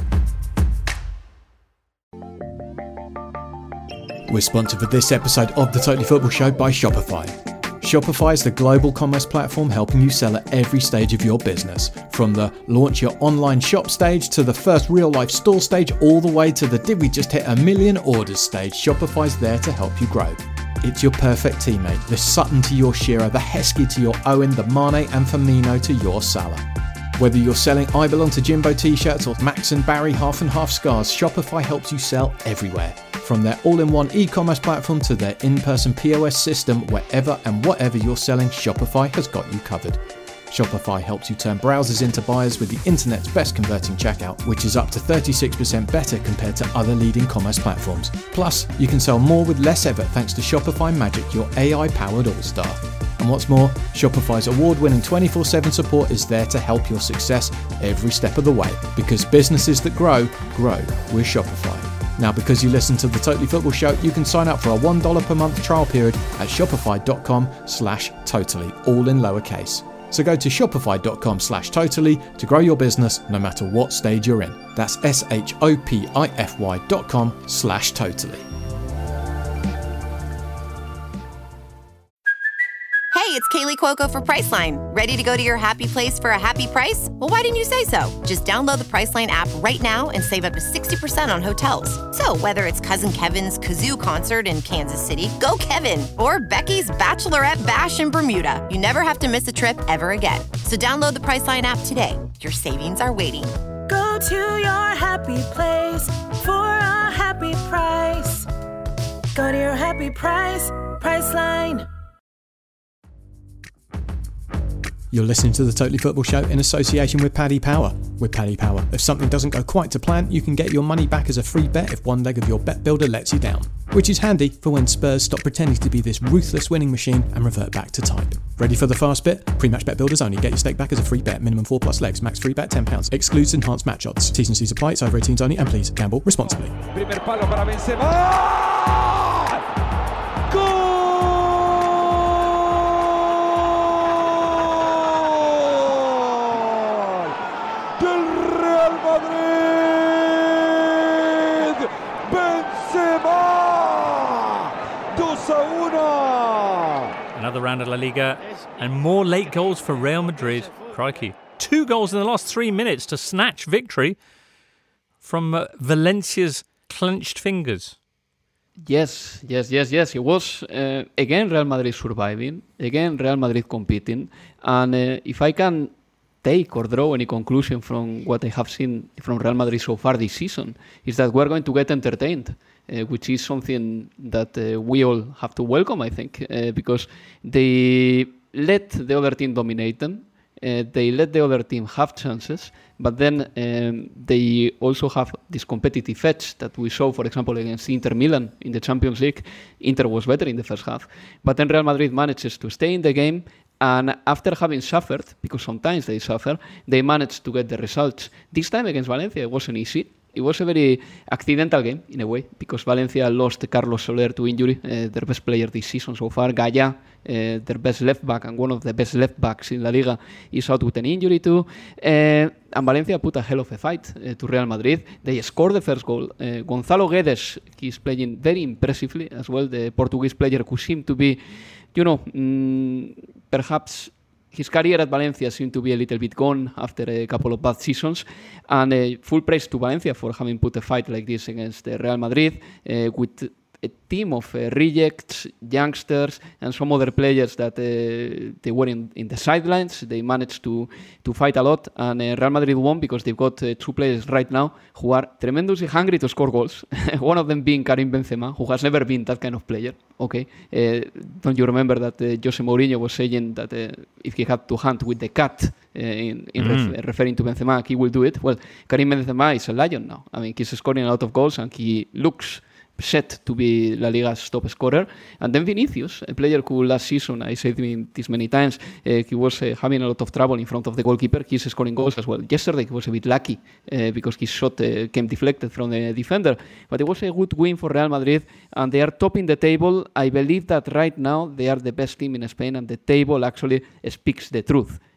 We're sponsored for this episode of the Totally Football Show by Shopify. Shopify is the global commerce platform helping you sell at every stage of your business. From the launch your online shop stage to the first real life store stage, all the way to the did we just hit a million orders stage, Shopify's there to help you grow. It's your perfect teammate, the Sutton to your Shearer, the Heskey to your Owen, the Mane and Firmino to your Salah. Whether you're selling I Belong to Jimbo t-shirts or Max and Barry half and half scarves, Shopify helps you sell everywhere. From their all-in-one e-commerce platform to their in-person P O S system, wherever and whatever you're selling, Shopify has got you covered. Shopify helps you turn browsers into buyers with the internet's best converting checkout, which is up to thirty-six percent better compared to other leading commerce platforms. Plus, you can sell more with less effort thanks to Shopify Magic, your A I-powered all-star. And what's more, Shopify's award-winning twenty-four seven support is there to help your success every step of the way. Because businesses that grow, grow with Shopify. Now, because you listen to the Totally Football Show, you can sign up for a one dollar per month trial period at shopify.com slash totally, all in lowercase. So go to shopify.com slash totally to grow your business no matter what stage you're in. That's S-H-O-P-I-F-Y dot com slash totally. Hey, it's Kaylee Cuoco for Priceline. Ready to go to your happy place for a happy price? Well, why didn't you say so? Just download the Priceline app right now and save up to sixty percent on hotels. So whether it's Cousin Kevin's Kazoo Concert in Kansas City, go Kevin, or Becky's Bachelorette Bash in Bermuda, you never have to miss a trip ever again. So download the Priceline app today. Your savings are waiting. Go to your happy place for a happy price. Go to your happy price, Priceline. You're listening to the Totally Football Show in association with Paddy Power. With Paddy Power, if something doesn't go quite to plan, you can get your money back as a free bet if one leg of your bet builder lets you down. Which is handy for when Spurs stop pretending to be this ruthless winning machine and revert back to type. Ready for the fast bit? Pre-match bet builders only. Get your stake back as a free bet. Minimum four plus legs. Max free bet ten pounds. Excludes enhanced match odds. T's and C's apply. It's over eighteens only. And please, gamble responsibly. Primer palo para Benzema. Gol! Another round of La Liga and more late goals for Real Madrid. Crikey. Two goals in the last three minutes to snatch victory from uh, Valencia's clenched fingers. Yes, yes, yes, yes. It was, uh, again, Real Madrid surviving, again, Real Madrid competing. And uh, if I can take or draw any conclusion from what I have seen from Real Madrid so far this season, is that we're going to get entertained. Uh, which is something that uh, we all have to welcome, I think, uh, because they let the other team dominate them, uh, they let the other team have chances, but then um, they also have this competitive edge that we saw, for example, against Inter Milan in the Champions League. Inter was better in the first half, but then Real Madrid manages to stay in the game, and after having suffered, because sometimes they suffer, they managed to get the results. This time against Valencia, it wasn't easy. It was a very accidental game, in a way, because Valencia lost Carlos Soler to injury, uh, their best player this season so far. Gaya, uh, their best left-back and one of the best left-backs in La Liga, is out with an injury too. Uh, and Valencia put a hell of a fight uh, to Real Madrid. They scored the first goal. Uh, Gonzalo Guedes, he's playing very impressively as well, the Portuguese player who seemed to be, you know, mm, perhaps... His career at Valencia seemed to be a little bit gone after a couple of bad seasons, and uh, full praise to Valencia for having put a fight like this against uh, Real Madrid uh, with a team of uh, rejects, youngsters, and some other players that uh, they were in, in the sidelines. They managed to, to fight a lot, and uh, Real Madrid won because they've got uh, two players right now who are tremendously hungry to score goals. One of them being Karim Benzema, who has never been that kind of player. Okay, uh, don't you remember that uh, Jose Mourinho was saying that uh, if he had to hunt with the cat, uh, in, in mm. ref- referring to Benzema, he will do it? Well, Karim Benzema is a lion now. I mean, he's scoring a lot of goals, and he looks set to be La Liga's top scorer. And then Vinicius, a player who last season, I said this many times, uh, he was uh, having a lot of trouble in front of the goalkeeper. He's scoring goals as well. Yesterday he was a bit lucky uh, because his shot uh, came deflected from the defender. But it was a good win for Real Madrid, and they are topping the table. I believe that right now they are the best team in Spain, and the table actually speaks the truth.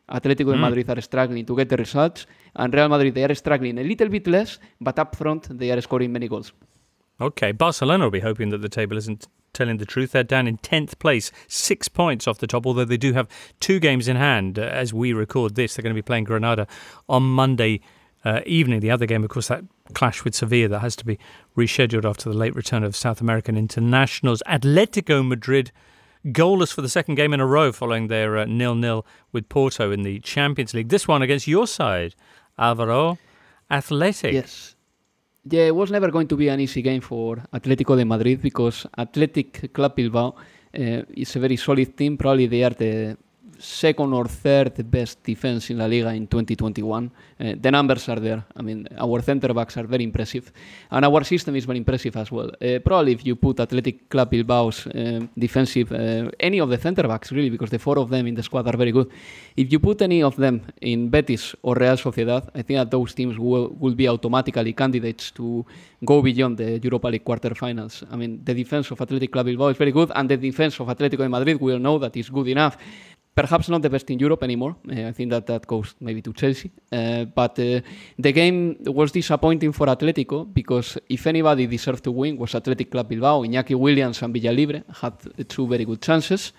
Atletico de Mm. Madrid are struggling to get the results, and Real Madrid, they are struggling a little bit less, but up front, they are scoring many goals. Okay, Barcelona will be hoping that the table isn't telling the truth. They're down in tenth place, six points off the top, although they do have two games in hand. Uh, as we record this, they're going to be playing Granada on Monday uh, evening. The other game, of course, that clash with Sevilla that has to be rescheduled after the late return of South American internationals. Atletico Madrid goalless for the second game in a row following their uh, nil-nil with Porto in the Champions League. This one against your side, Alvaro, Athletic. Yes. Yeah, it was never going to be an easy game for Atletico de Madrid because Athletic Club Bilbao uh, is a very solid team. Probably they are the second or third best defense in La Liga in twenty twenty-one. Uh, the numbers are there. I mean, our centre backs are very impressive. And our system is very impressive as well. Uh, probably if you put Athletic Club Bilbao's uh, defensive, uh, any of the centre backs really, because the four of them in the squad are very good. If you put any of them in Betis or Real Sociedad, I think that those teams will, will be automatically candidates to go beyond the Europa League quarterfinals. I mean, the defense of Athletic Club Bilbao is very good, and the defense of Atletico de Madrid, we all know that is good enough. Perhaps not the best in Europe anymore. Uh, I think that that goes maybe to Chelsea. Uh, but uh, the game was disappointing for Atletico because if anybody deserved to win was Athletic Club Bilbao. Iñaki Williams and Villalibre had two very good chances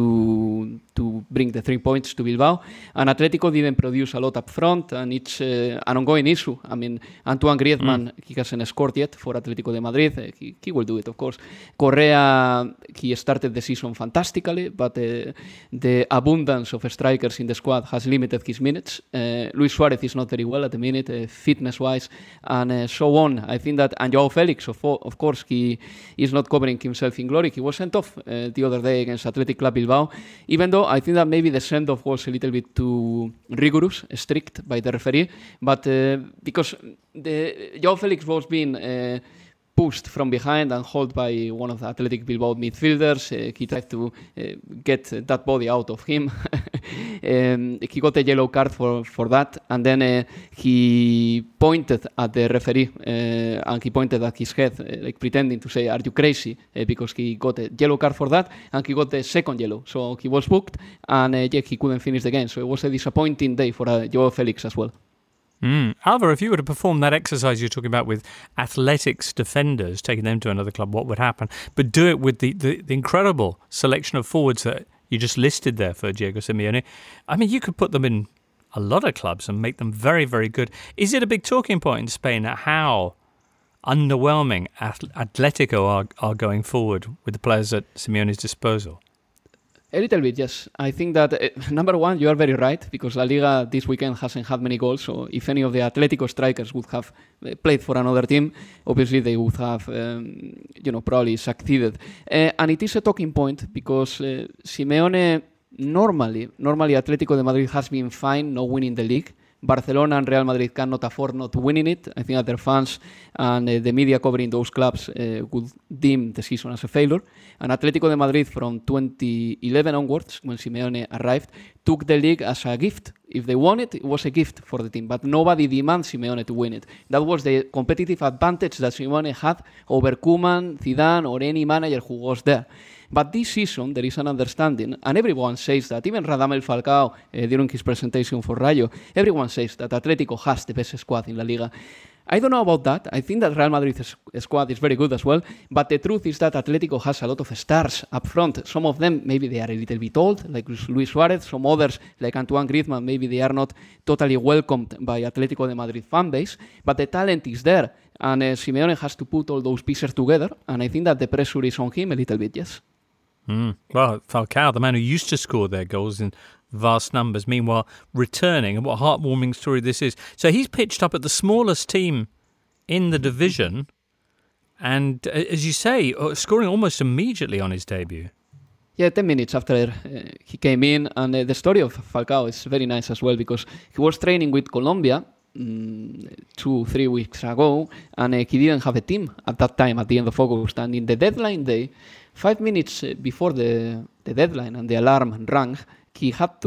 to to bring the three points to Bilbao. And Atletico didn't produce a lot up front, and it's uh, an ongoing issue. I mean, Antoine Griezmann, mm. he hasn't scored yet for Atletico de Madrid. Uh, he, he will do it, of course. Correa, he started the season fantastically, but uh, the abundance of strikers in the squad has limited his minutes. Uh, Luis Suarez is not very well at the minute, uh, fitness-wise, and uh, so on. I think that, and Joao Felix, of, of course, he is not covering himself in glory. He was sent off uh, the other day against Athletic Club Bilbao, even though I think that maybe the send-off was a little bit too rigorous, strict by the referee, but uh, because the Joao Felix was being uh, pushed from behind and held by one of the Athletic Bilbao midfielders. Uh, he tried to uh, get that body out of him. um, he got a yellow card for, for that, and then uh, he pointed at the referee uh, and he pointed at his head, uh, like pretending to say, "Are you crazy?" Uh, because he got a yellow card for that, and he got the second yellow. So he was booked, and uh, yeah, he couldn't finish the game. So it was a disappointing day for uh, Joao Felix as well. Mm. Alvaro, if you were to perform that exercise you're talking about with Athletics defenders, taking them to another club, what would happen? But do it with the, the, the incredible selection of forwards that you just listed there for Diego Simeone. I mean, you could put them in a lot of clubs and make them very, very good. Is it a big talking point in Spain at how underwhelming Atletico are, are going forward with the players at Simeone's disposal? A little bit, yes. I think that, uh, number one, you are very right, because La Liga this weekend hasn't had many goals, so if any of the Atletico strikers would have uh, played for another team, obviously they would have, um, you know, probably succeeded. Uh, and it is a talking point, because uh, Simeone, normally, normally Atletico de Madrid has been fine not winning the league. Barcelona and Real Madrid cannot afford not winning it. I think that their fans and uh, the media covering those clubs uh, would deem the season as a failure. And Atletico de Madrid from twenty eleven onwards, when Simeone arrived, took the league as a gift. If they won it, it was a gift for the team, but nobody demanded Simeone to win it. That was the competitive advantage that Simeone had over Koeman, Zidane, or any manager who was there. But this season, there is an understanding, and everyone says that, even Radamel Falcao, uh, during his presentation for Rayo, everyone says that Atletico has the best squad in La Liga. I don't know about that. I think that Real Madrid's squad is very good as well, but the truth is that Atletico has a lot of stars up front. Some of them, maybe they are a little bit old, like Luis Suarez. Some others, like Antoine Griezmann, maybe they are not totally welcomed by Atletico de Madrid fan base, but the talent is there, and uh, Simeone has to put all those pieces together, and I think that the pressure is on him a little bit, yes. Mm. Well, Falcao, the man who used to score their goals in vast numbers, meanwhile returning, and what a heartwarming story this is. So he's pitched up at the smallest team in the division, and as you say, scoring almost immediately on his debut. Yeah, ten minutes after uh, he came in, and uh, the story of Falcao is very nice as well, because he was training with Colombia um, two, three weeks ago, and uh, he didn't have a team at that time, at the end of August, and in the deadline day, five minutes before the, the deadline and the alarm rang, he had to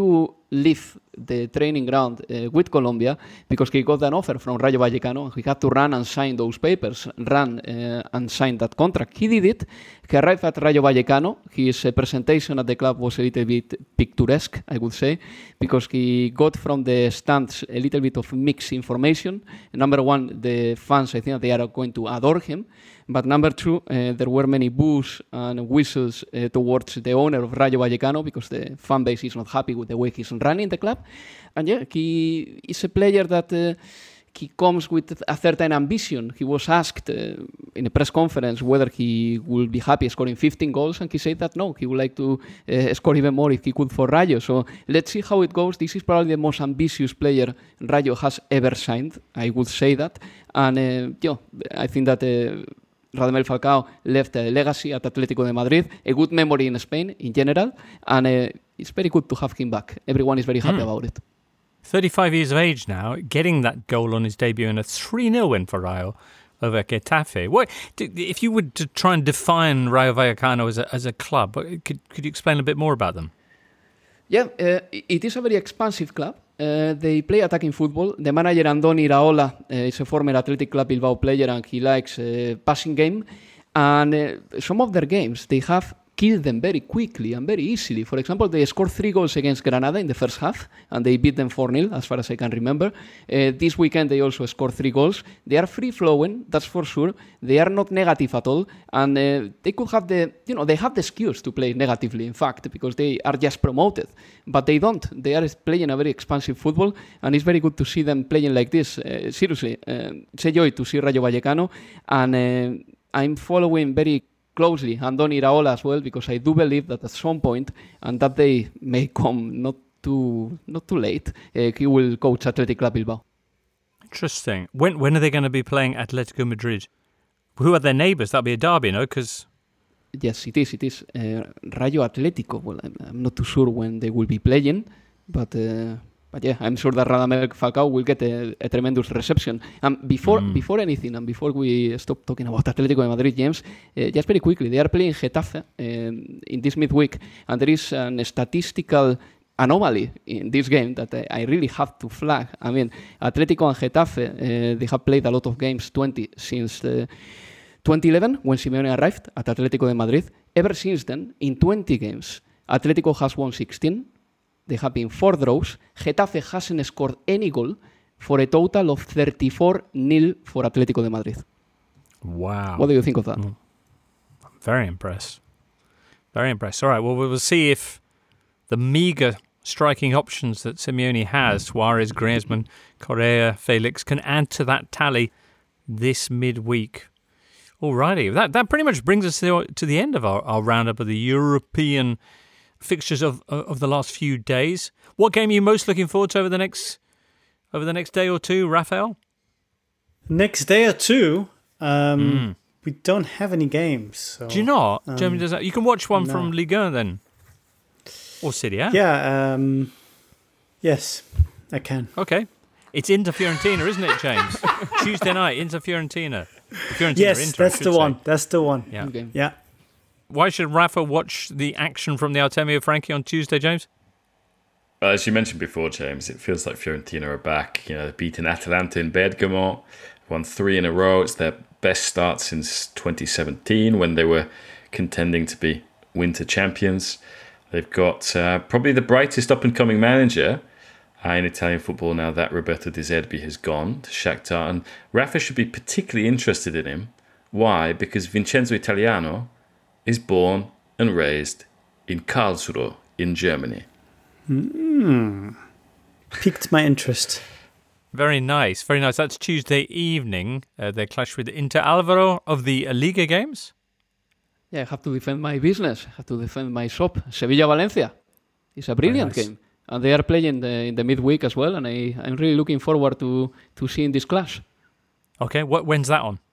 leave the training ground uh, with Colombia because he got an offer from Rayo Vallecano and he had to run and sign those papers, run uh, and sign that contract. He did it. He arrived at Rayo Vallecano. His uh, presentation at the club was a little bit picturesque, I would say, because he got from the stands a little bit of mixed information. Number one, the fans, I think they are going to adore him. But number two, uh, there were many boos and whistles uh, towards the owner of Rayo Vallecano because the fan base is not happy with the way he's running the club. And yeah, he is a player that uh, he comes with a certain ambition. He was asked uh, in a press conference whether he will be happy scoring fifteen goals, and he said that no, he would like to uh, score even more if he could for Rayo. So let's see how it goes. This is probably the most ambitious player Rayo has ever signed, I would say that. And uh, yeah, I think that... Uh, Radamel Falcao left a legacy at Atletico de Madrid, a good memory in Spain in general, and uh, it's very good to have him back. Everyone is very happy mm. about it. thirty-five years of age now, getting that goal on his debut in a three nil win for Rayo over Getafe. What, if you were to try and define Rayo Vallecano as a, as a club, could, could you explain a bit more about them? Yeah, uh, it is a very expansive club. Uh, they play attacking football. The manager, Andoni Iraola, uh, is a former Athletic Club Bilbao player and he likes uh, passing game. And uh, some of their games, they have killed them very quickly and very easily. For example, they scored three goals against Granada in the first half and they beat them four nil, as far as I can remember. Uh, this weekend, they also scored three goals. They are free-flowing, that's for sure. They are not negative at all. And uh, they could have the, you know, they have the skills to play negatively, in fact, because they are just promoted. But they don't. They are playing a very expansive football and it's very good to see them playing like this. Uh, seriously, uh, it's a joy to see Rayo Vallecano. And uh, I'm following very closely Andoni Iraola as well, because I do believe that at some point, and that day may come not too not too late, uh, he will coach Athletic Club Bilbao. Interesting. When when are they going to be playing Atletico Madrid? Who are their neighbours? That'll be a derby, no? Because yes, it is. It is uh, Rayo Atletico. Well, I'm, I'm not too sure when they will be playing, but. Uh, But yeah, I'm sure that Radamel Falcao will get a, a tremendous reception. And before mm. before anything, and before we stop talking about Atletico de Madrid, James, uh, just very quickly, they are playing Getafe um, in this midweek, and there is a statistical anomaly in this game that I, I really have to flag. I mean, Atletico and Getafe, uh, they have played a lot of games, twenty, since uh, twenty eleven, when Simeone arrived at Atletico de Madrid. Ever since then, in twenty games, Atletico has won sixteen. They have been four draws. Getafe hasn't scored any goal for a total of thirty-four nil for Atletico de Madrid. Wow. What do you think of that? Mm. I'm very impressed. Very impressed. All right, well, we will see if the meagre striking options that Simeone has, Suarez, Griezmann, Correa, Felix, can add to that tally this midweek. Alrighty, that, that pretty much brings us to, to the end of our, our roundup of the European fixtures of of the last few days. What game are you most looking forward to over the next over the next day or two, Raphael? Next day or two, um, mm. we don't have any games. So, do you not? Um, Germany does that. You can watch one no. from Ligue one then, or Serie A. Yeah. Um, yes, I can. Okay, it's Inter Fiorentina, isn't it, James? Tuesday night, Inter Fiorentina. Fiorentina yes, Inter, that's the say. one. That's the one. Yeah. Okay. Yeah. Why should Rafa watch the action from the Artemio Franchi on Tuesday, James? Uh, as you mentioned before, James, it feels like Fiorentina are back. You know, they've beaten Atalanta in Bergamo, won three in a row. It's their best start since twenty seventeen, when they were contending to be winter champions. They've got uh, probably the brightest up-and-coming manager uh, in Italian football now that Roberto De Zerbi has gone to Shakhtar. And Rafa should be particularly interested in him. Why? Because Vincenzo Italiano is born and raised in Karlsruhe in Germany. Mm. Piqued my interest. Very nice, very nice. That's Tuesday evening. Uh, they clash with Inter. Alvaro of the Liga games. Yeah, I have to defend my business. I have to defend my shop. Sevilla-Valencia. It's a brilliant nice. game. And they are playing the, in the midweek as well. And I, I'm really looking forward to, to seeing this clash. Okay, what, when's that on?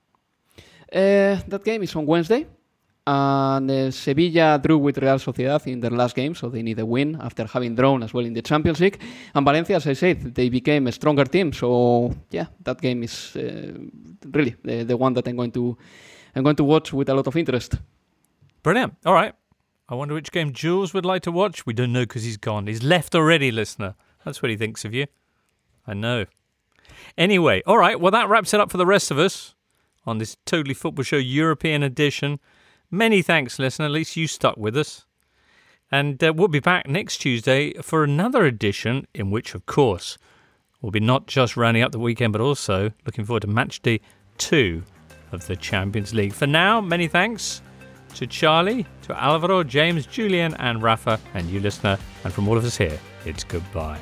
Uh, that game is on Wednesday. And uh, Sevilla drew with Real Sociedad in their last game, so they need a win after having drawn as well in the Champions League. And Valencia, as I said, they became a stronger team. So yeah, that game is uh, really the, the one that I'm going to I'm going to watch with a lot of interest. Brilliant. All right. I wonder which game Jules would like to watch. We don't know because he's gone. He's left already, listener. That's what he thinks of you. I know. Anyway, all right, well, that wraps it up for the rest of us on this Totally Football Show European edition. Many thanks, listener. At least you stuck with us. And uh, we'll be back next Tuesday for another edition in which, of course, we'll be not just rounding up the weekend, but also looking forward to match day two of the Champions League. For now, many thanks to Charlie, to Alvaro, James, Julian, and Rafa, and you, listener. And from all of us here, it's goodbye.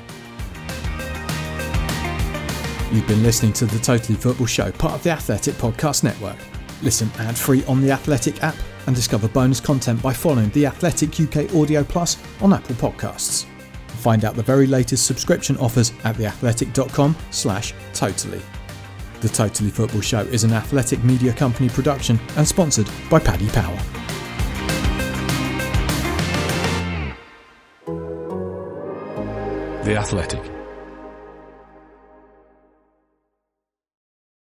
You've been listening to the Totally Football Show, part of the Athletic Podcast Network. Listen ad-free on the Athletic app and discover bonus content by following the Athletic U K Audio Plus on Apple Podcasts. Find out the very latest subscription offers at theathletic.com slash totally. The Totally Football Show is an Athletic Media Company production and sponsored by Paddy Power. The Athletic.